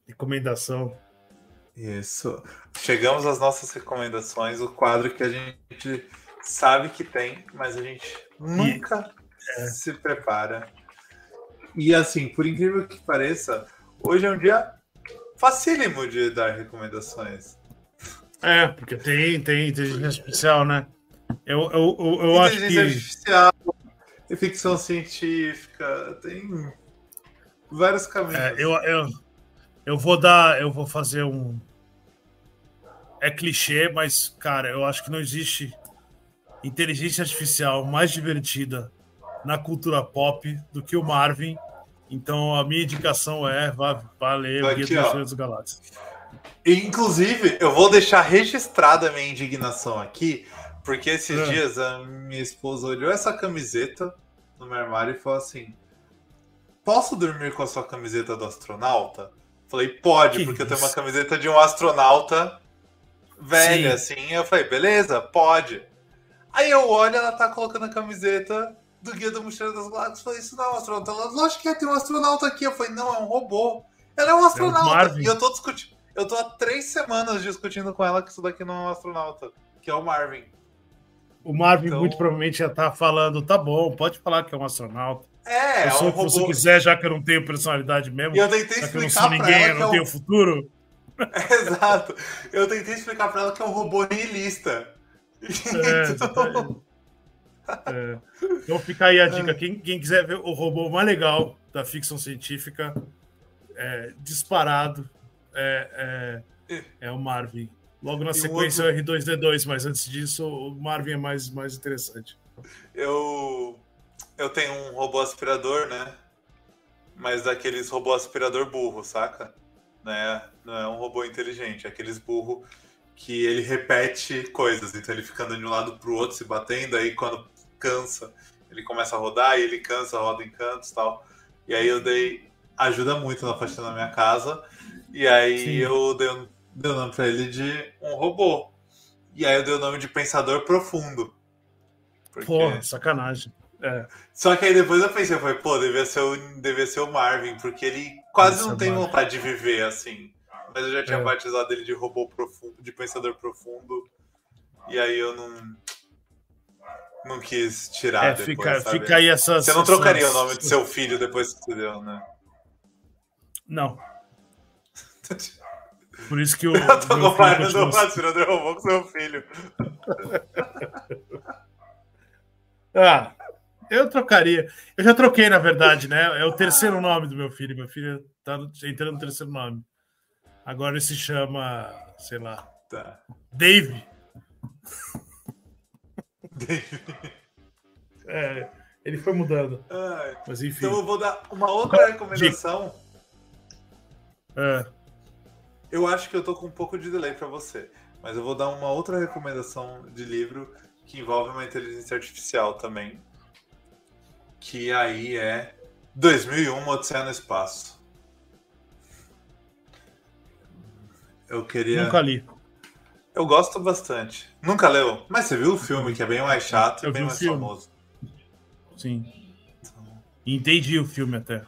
recomendação. Isso. Chegamos às nossas recomendações, o quadro que a gente sabe que tem, mas a gente nunca e, é. se prepara. E assim, por incrível que pareça, hoje é um dia facílimo de dar recomendações. É, porque tem, tem inteligência artificial, né? Eu, eu, eu, eu acho que... Inteligência artificial, ficção científica, tem vários caminhos. É, eu, eu, eu vou dar, eu vou fazer um... É clichê, mas, cara, eu acho que não existe inteligência artificial mais divertida na cultura pop do que o Marvin. Então, a minha indicação é vá, vá ler o Guia dos Mochileiros das Galáxias. Inclusive, eu vou deixar registrada a minha indignação aqui, porque esses é. dias a minha esposa olhou essa camiseta no meu armário e falou assim: posso dormir com a sua camiseta do astronauta? Falei, pode, que porque isso? Eu tenho uma camiseta de um astronauta velha, Sim. assim. Eu falei, beleza, pode. Aí eu olho, ela tá colocando a camiseta do Guia do Mochileiro das Galáxias. Eu falei, isso não é um astronauta. Ela, lógico que é, tem um astronauta aqui. Eu falei, não, é um robô. Ela é um astronauta. É e eu tô discutindo. Eu tô há três semanas discutindo com ela que isso daqui não é um astronauta, que é o Marvin. O Marvin então... muito provavelmente já tá falando, tá bom, pode falar que é um astronauta. É, eu sou é um o que robô... você quiser, já que eu não tenho personalidade mesmo. E eu tentei explicar eu não sou ninguém, eu não é um... tenho futuro. É, exato. Eu tentei explicar pra ela que é um robô nihilista. É, então... é. Então fica aí a dica. Quem, quem quiser ver o robô mais legal da ficção científica, é, disparado, é, é, é o Marvin. Logo na e sequência um outro... o R dois D dois, mas antes disso o Marvin é mais, mais interessante. Eu, eu tenho um robô aspirador, né? Mas daqueles robô aspirador burro, saca? Né? Não é um robô inteligente, é aqueles burro que ele repete coisas, então ele fica andando de um lado pro outro, se batendo, aí quando cansa, ele começa a rodar, e ele cansa, roda em cantos e tal. E aí eu dei... Ajuda muito na faxina da minha casa, e aí Sim. eu dei o dei o nome pra ele de um robô. E aí eu dei o nome de Pensador Profundo. Porque... Pô, sacanagem. É. Só que aí depois eu pensei, eu falei, pô, devia ser o, devia ser o Marvin, porque ele quase Nossa, não tem Marvin. vontade de viver assim. Mas eu já tinha é. batizado ele de robô profundo, de Pensador Profundo. E aí eu não... Não quis tirar é, depois, fica, sabe? Fica aí essas... Você não trocaria essas... o nome do seu filho depois que você deu, né? Não. Por isso que o... Eu tô comparando o aspirador robô com seu filho. Ah, eu trocaria. Eu já troquei, na verdade, né? É o terceiro nome do meu filho. Meu filho tá entrando no terceiro nome. Agora ele se chama, sei lá... Tá. Dave. É, ele foi mudando. Ai, mas enfim. Então eu vou dar uma outra recomendação. É. Eu acho que eu tô com um pouco de delay pra você, mas eu vou dar uma outra recomendação de livro que envolve uma inteligência artificial também, que aí é dois mil e um, Odisseia no Espaço. Eu queria... Nunca li. Eu gosto bastante. Nunca leu? Mas você viu o filme, que é bem mais chato eu e bem mais filme. famoso. Sim. Entendi o filme até.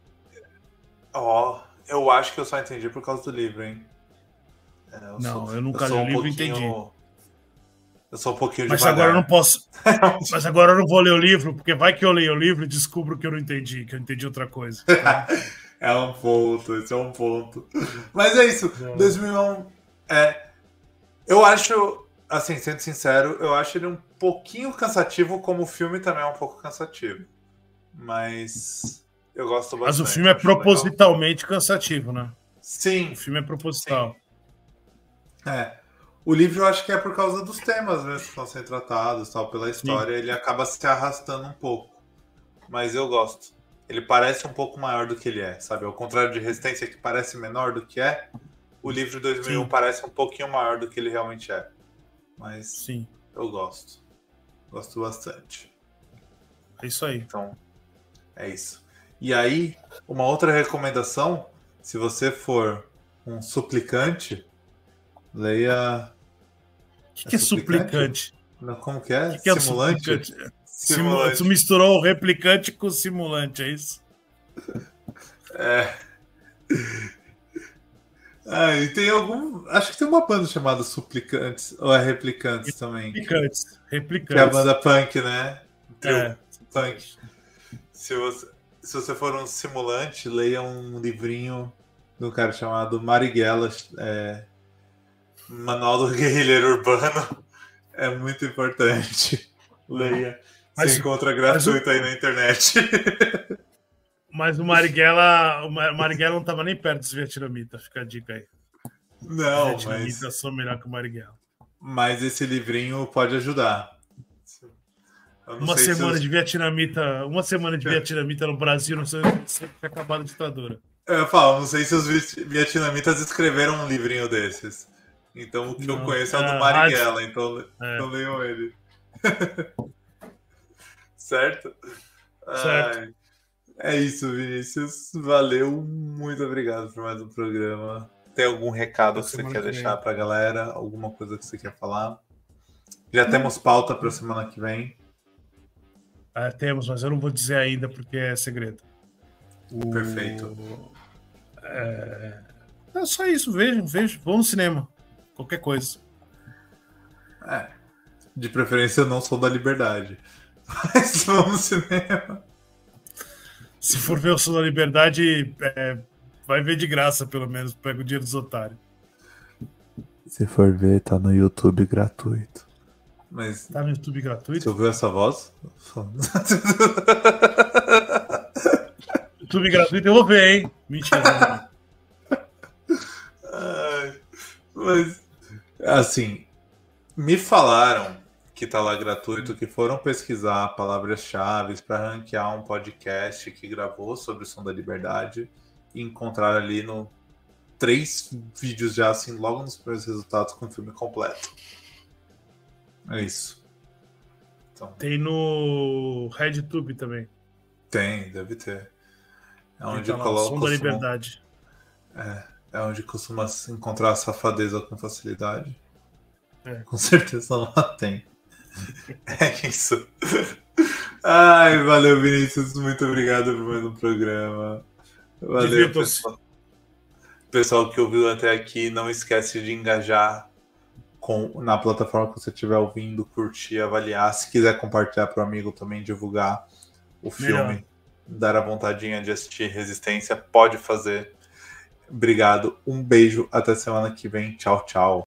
Ó, oh, eu acho que eu só entendi por causa do livro, hein? É, eu Não, sou, eu nunca eu li o um livro e entendi. Eu sou um pouquinho Mas devagar. agora eu não posso. Mas agora eu não vou ler o livro, porque vai que eu leio o livro e descubro que eu não entendi, que eu entendi outra coisa. É um ponto, esse é um ponto. Mas é isso, não. dois mil e um é... Eu acho, assim, sendo sincero, eu acho ele um pouquinho cansativo, como o filme também é um pouco cansativo. Mas eu gosto bastante. Mas o filme é propositalmente legal. cansativo, né? Sim. O filme é proposital. Sim. É. O livro eu acho que é por causa dos temas mesmo que estão sendo tratados, tal, pela história, Sim. ele acaba se arrastando um pouco. Mas eu gosto. Ele parece um pouco maior do que ele é, sabe? Ao contrário de Resistência, que parece menor do que é, o livro de dois mil e um Sim. parece um pouquinho maior do que ele realmente é. Mas Sim. eu gosto. Gosto bastante. É isso aí. Então, é isso. E aí, uma outra recomendação, se você for um suplicante, leia... O que, que é suplicante? suplicante? Não, como que é? Que que é simulante? Simulante. simulante. Você misturou o replicante com o simulante, é isso? É... Ah, e tem algum. Acho que tem uma banda chamada Suplicantes, ou é Replicantes também. Replicantes. Replicantes. Que é a banda punk, né? Trio é. punk. Se você, se você for um simulante, leia um livrinho de um cara chamado Marighella, é, Manual do Guerrilheiro Urbano. É muito importante. Leia. Mas, Você encontra gratuito o, aí na internet. Mas o Marighella, o Marighella não estava nem perto dos vietnamitas, fica a dica aí. Não, Os vietnamitas mas... são melhor que o Marighella. Mas esse livrinho pode ajudar. Uma semana se... de vietnamita, uma semana de vietnamita no Brasil, não sei se acabar a ditadura. Eu falo, não sei se os vietnamitas escreveram um livrinho desses. Então o que não, eu conheço é o do Marighella, rádio... então é. Não leiam ele. Certo? Certo. Ai, é isso, Vinícius. Valeu, muito obrigado por mais um programa. Tem algum recado que você quer deixar para a galera? Alguma coisa que você quer falar? Já hum. temos pauta para a semana que vem. É, temos, mas eu não vou dizer ainda porque é segredo. O... Perfeito. É... é só isso, vejam, vejam. Vão no cinema. Qualquer coisa. É. De preferência, eu não sou da Liberdade. Mas vamos no cinema. Se for ver o Som da Liberdade, é, vai ver de graça, pelo menos. Pega o dinheiro dos otários. Se for ver, tá no YouTube gratuito. Mas tá no YouTube gratuito? Você ouviu essa voz? YouTube gratuito eu vou ver, hein? Mentira. Ai, mas, assim, me falaram que tá lá gratuito, que foram pesquisar palavras-chave para ranquear um podcast que gravou sobre o Som da Liberdade e encontrar ali no três vídeos já, assim, logo nos primeiros resultados com o filme completo. É isso. Então, tem no RedTube também. Tem, deve ter. É onde tá eu coloco. Som da Liberdade. É, é onde costuma encontrar a safadeza com facilidade. É. Com certeza lá tem. É isso. Ai, valeu, Vinícius. Muito obrigado por mais um programa. Valeu, pessoal. Pessoal que ouviu até aqui, não esquece de engajar com, na plataforma que você estiver ouvindo, curtir, avaliar. Se quiser compartilhar para o amigo também, divulgar o filme, melhor. Dar a vontadinha de assistir Resistência, pode fazer. Obrigado, um beijo, até semana que vem. Tchau, tchau.